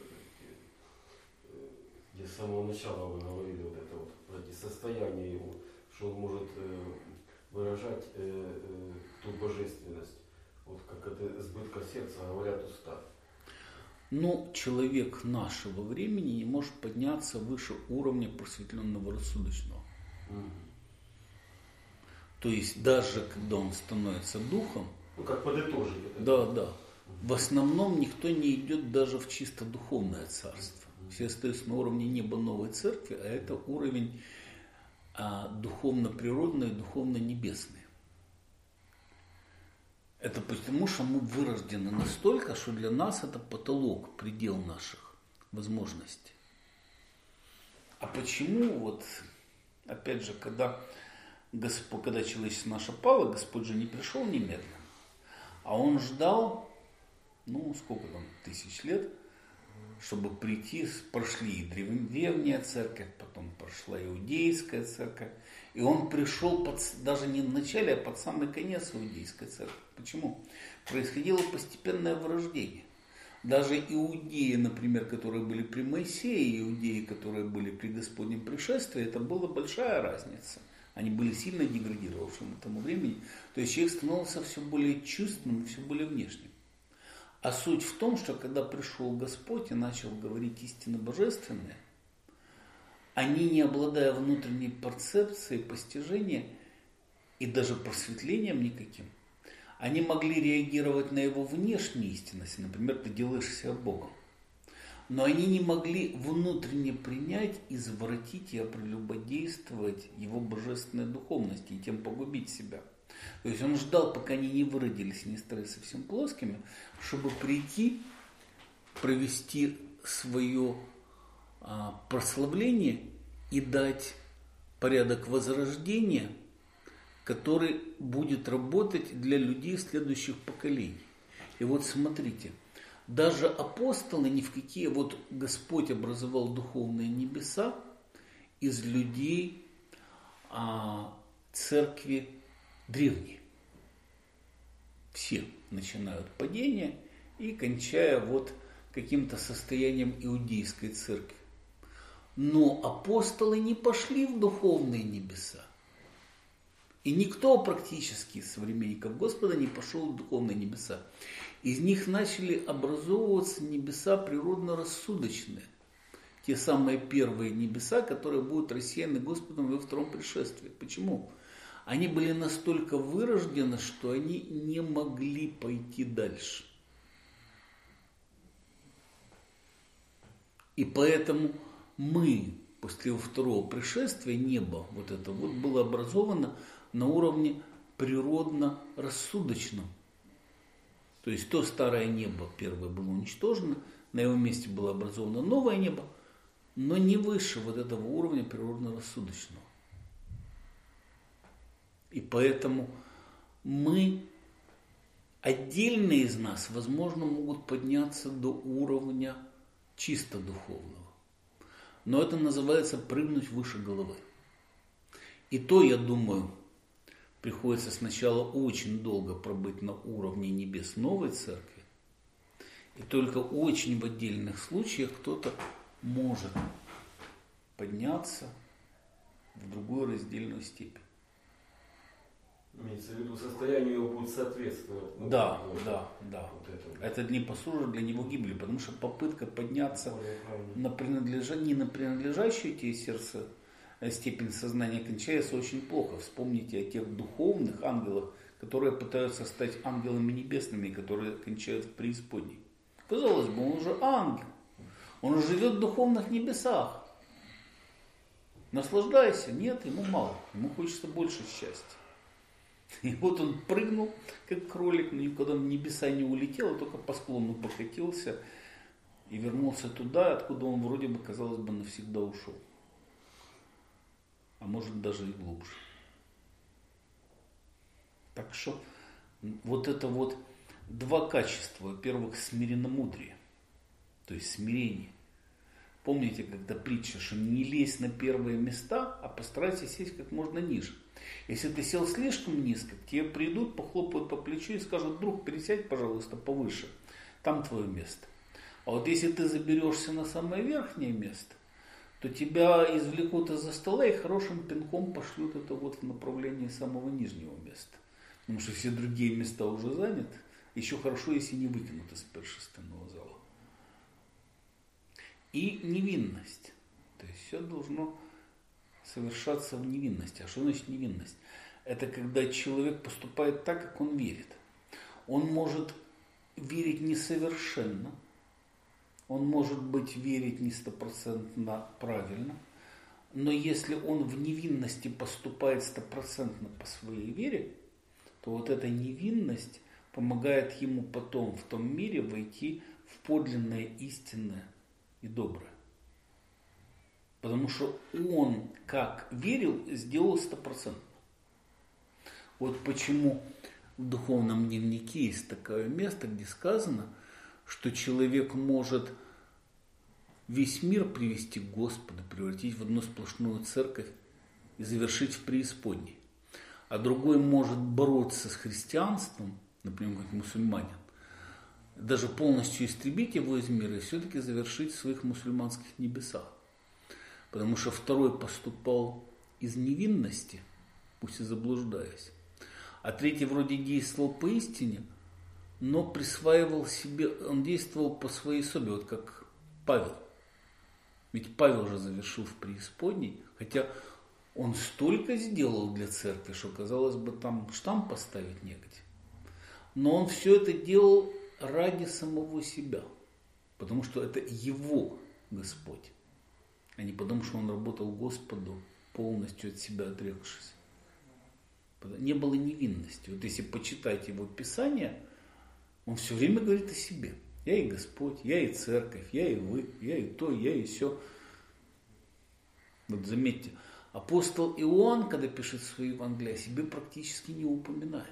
где с самого начала вы говорили вот это вот про состояние его, что он может выражать ту божественность, вот как это избытка сердца говорят уста. Ну, человек нашего времени не может подняться выше уровня просветленного рассудочного. Mm-hmm. То есть даже когда он становится духом, ну как подытожить это. Да, да. Mm-hmm. В основном никто не идет даже в чисто духовное царство. Mm-hmm. Все остаются на уровне неба новой церкви, а это уровень а, духовно-природный и духовно-небесный. Это потому, что мы вырождены настолько, что для нас это потолок, предел наших возможностей. А почему вот, опять же, когда, Господь, когда человечество наше пало, Господь же не пришел немедленно, а Он ждал, ну, сколько там, тысяч лет, чтобы прийти, прошли и древняя церковь, потом прошла иудейская церковь. И он пришел под, даже не в начале, а под самый конец иудейской церкви. Почему? Происходило постепенное вырождение. Даже иудеи, например, которые были при Моисее, и иудеи, которые были при Господнем пришествии, это была большая разница. Они были сильно деградировавшими к тому времени. То есть человек становился все более чувственным, все более внешним. А суть в том, что когда пришел Господь и начал говорить истины божественные, они, не обладая внутренней перцепцией, постижением и даже просветлением никаким, они могли реагировать на его внешние истинности. Например, ты делаешь себя Богом. Но они не могли внутренне принять, извратить и прелюбодействовать его божественной духовности и тем погубить себя. То есть он ждал, пока они не выродились, не стали совсем плоскими, чтобы прийти, провести свое а, прославление и дать порядок возрождения, который будет работать для людей следующих поколений. И вот смотрите, даже апостолы ни в какие, вот Господь образовал духовные небеса из людей а, церкви древние. Все начинают падение и кончая вот каким-то состоянием иудейской церкви. Но апостолы не пошли в духовные небеса. И никто практически из современников Господа не пошел в духовные небеса. Из них начали образовываться небеса природно-рассудочные. Те самые первые небеса, которые будут рассеяны Господом во втором пришествии. Почему? Они были настолько вырождены, что они не могли пойти дальше. И поэтому мы после второго пришествия небо вот это вот было образовано на уровне природно-рассудочном. То есть то старое небо первое было уничтожено, на его месте было образовано новое небо, но не выше вот этого уровня природно-рассудочного. И поэтому мы, отдельные из нас, возможно, могут подняться до уровня чисто духовного. Но это называется прыгнуть выше головы. И то, я думаю, приходится сначала очень долго пробыть на уровне небес новой церкви. И только очень в отдельных случаях кто-то может подняться в другую раздельную степень. Имеется в виду, состоянию его будет соответствовать. Ну, да, вот, да, да. Вот это. Это дни послужат для него гибели, потому что попытка подняться на принадлежа... не на принадлежащую тебе сердце степень сознания кончается очень плохо. Вспомните о тех духовных ангелах, которые пытаются стать ангелами небесными, которые кончают в преисподней. Казалось бы, он уже ангел. Он уже живет в духовных небесах. Наслаждайся. Нет, ему мало. Ему хочется больше счастья. И вот он прыгнул, как кролик, но никуда в небеса не улетел, а только по склону покатился и вернулся туда, откуда он вроде бы, казалось бы, навсегда ушел. А может даже и глубже. Так что вот это вот два качества. Во-первых, смиренномудрие, то есть смирение. Помните, когда притча, что не лезь на первые места, а постарайся сесть как можно ниже. Если ты сел слишком низко, к тебе придут, похлопают по плечу и скажут: друг, пересядь, пожалуйста, повыше. Там твое место. А вот если ты заберешься на самое верхнее место, то тебя извлекут из-за стола и хорошим пинком пошлют это вот в направлении самого нижнего места. Потому что все другие места уже заняты. Еще хорошо, если не выкинут из першественного зала. И невинность. То есть все должно совершаться в невинности. А что значит невинность? Это когда человек поступает так, как он верит. Он может верить несовершенно. Он может быть верить не стопроцентно правильно. Но если он в невинности поступает стопроцентно по своей вере, то вот эта невинность помогает ему потом в том мире войти в подлинное, истинное и доброе. Потому что он, как верил, сделал стопроцентно. Вот почему в духовном дневнике есть такое место, где сказано, что человек может весь мир привести к Господу, превратить в одну сплошную церковь и завершить в преисподней. А другой может бороться с христианством, например, как мусульманин, даже полностью истребить его из мира и все-таки завершить в своих мусульманских небесах. Потому что второй поступал из невинности, пусть и заблуждаясь, а третий вроде действовал поистине, но присваивал себе, он действовал по своей особе, вот как Павел. Ведь Павел же завершил в преисподней, хотя он столько сделал для церкви, что, казалось бы, там штамп поставить негде. Но он все это делал ради самого себя, потому что это его Господь, а не потому, что он работал Господу, полностью от себя отрекшись. Не было невинности. Вот если почитать его Писание, он все время говорит о себе. Я и Господь, я и церковь, я и вы, я и то, я и все. Вот заметьте, апостол Иоанн, когда пишет свои Евангелия, о себе практически не упоминает.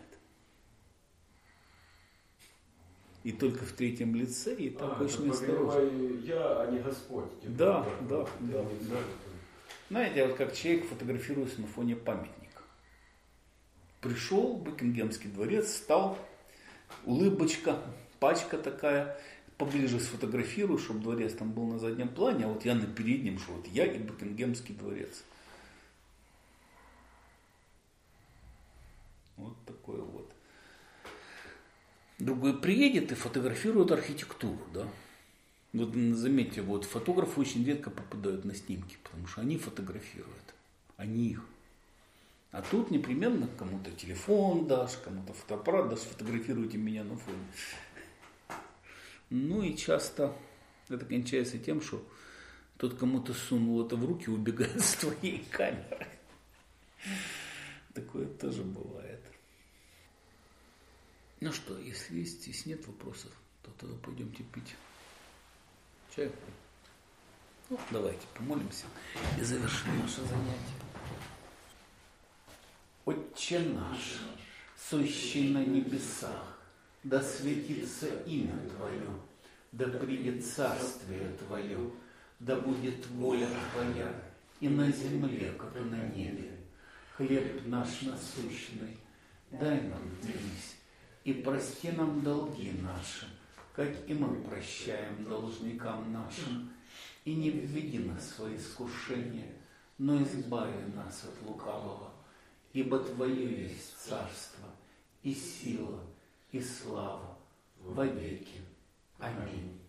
И только в третьем лице, и так а, очень осторожно. Я, а не Господь. Да, да, да, да. Знаете, вот как человек фотографируется на фоне памятника. Пришел в Букингемский дворец, встал, улыбочка, пачка такая, поближе сфотографирую, чтобы дворец там был на заднем плане, а вот я на переднем, что вот я и Букингемский дворец. Вот такое вот. Другой приедет и фотографирует архитектуру, да. Вот заметьте, вот фотографы очень редко попадают на снимки, потому что они фотографируют, они их. А тут непременно кому-то телефон дашь, кому-то фотоаппарат дашь, фотографируйте меня на фоне. Ну и часто это кончается тем, что тот кому-то сунул это в руки, убегает с твоей камеры. Такое тоже бывает. Ну что, если есть, если нет вопросов, то тогда пойдемте пить чай. Ну, давайте помолимся и завершим наше занятие. Отче наш, сущий на небесах, да светится имя Твое, да придет царствие Твое, да будет воля Твоя и на земле, как и на небе. Хлеб наш насущный дай нам днесь, и прости нам долги наши, как и мы прощаем должникам нашим, и не введи нас в свои искушения, но избави нас от лукавого. Ибо Твое есть царство, и сила, и слава во веки. Аминь.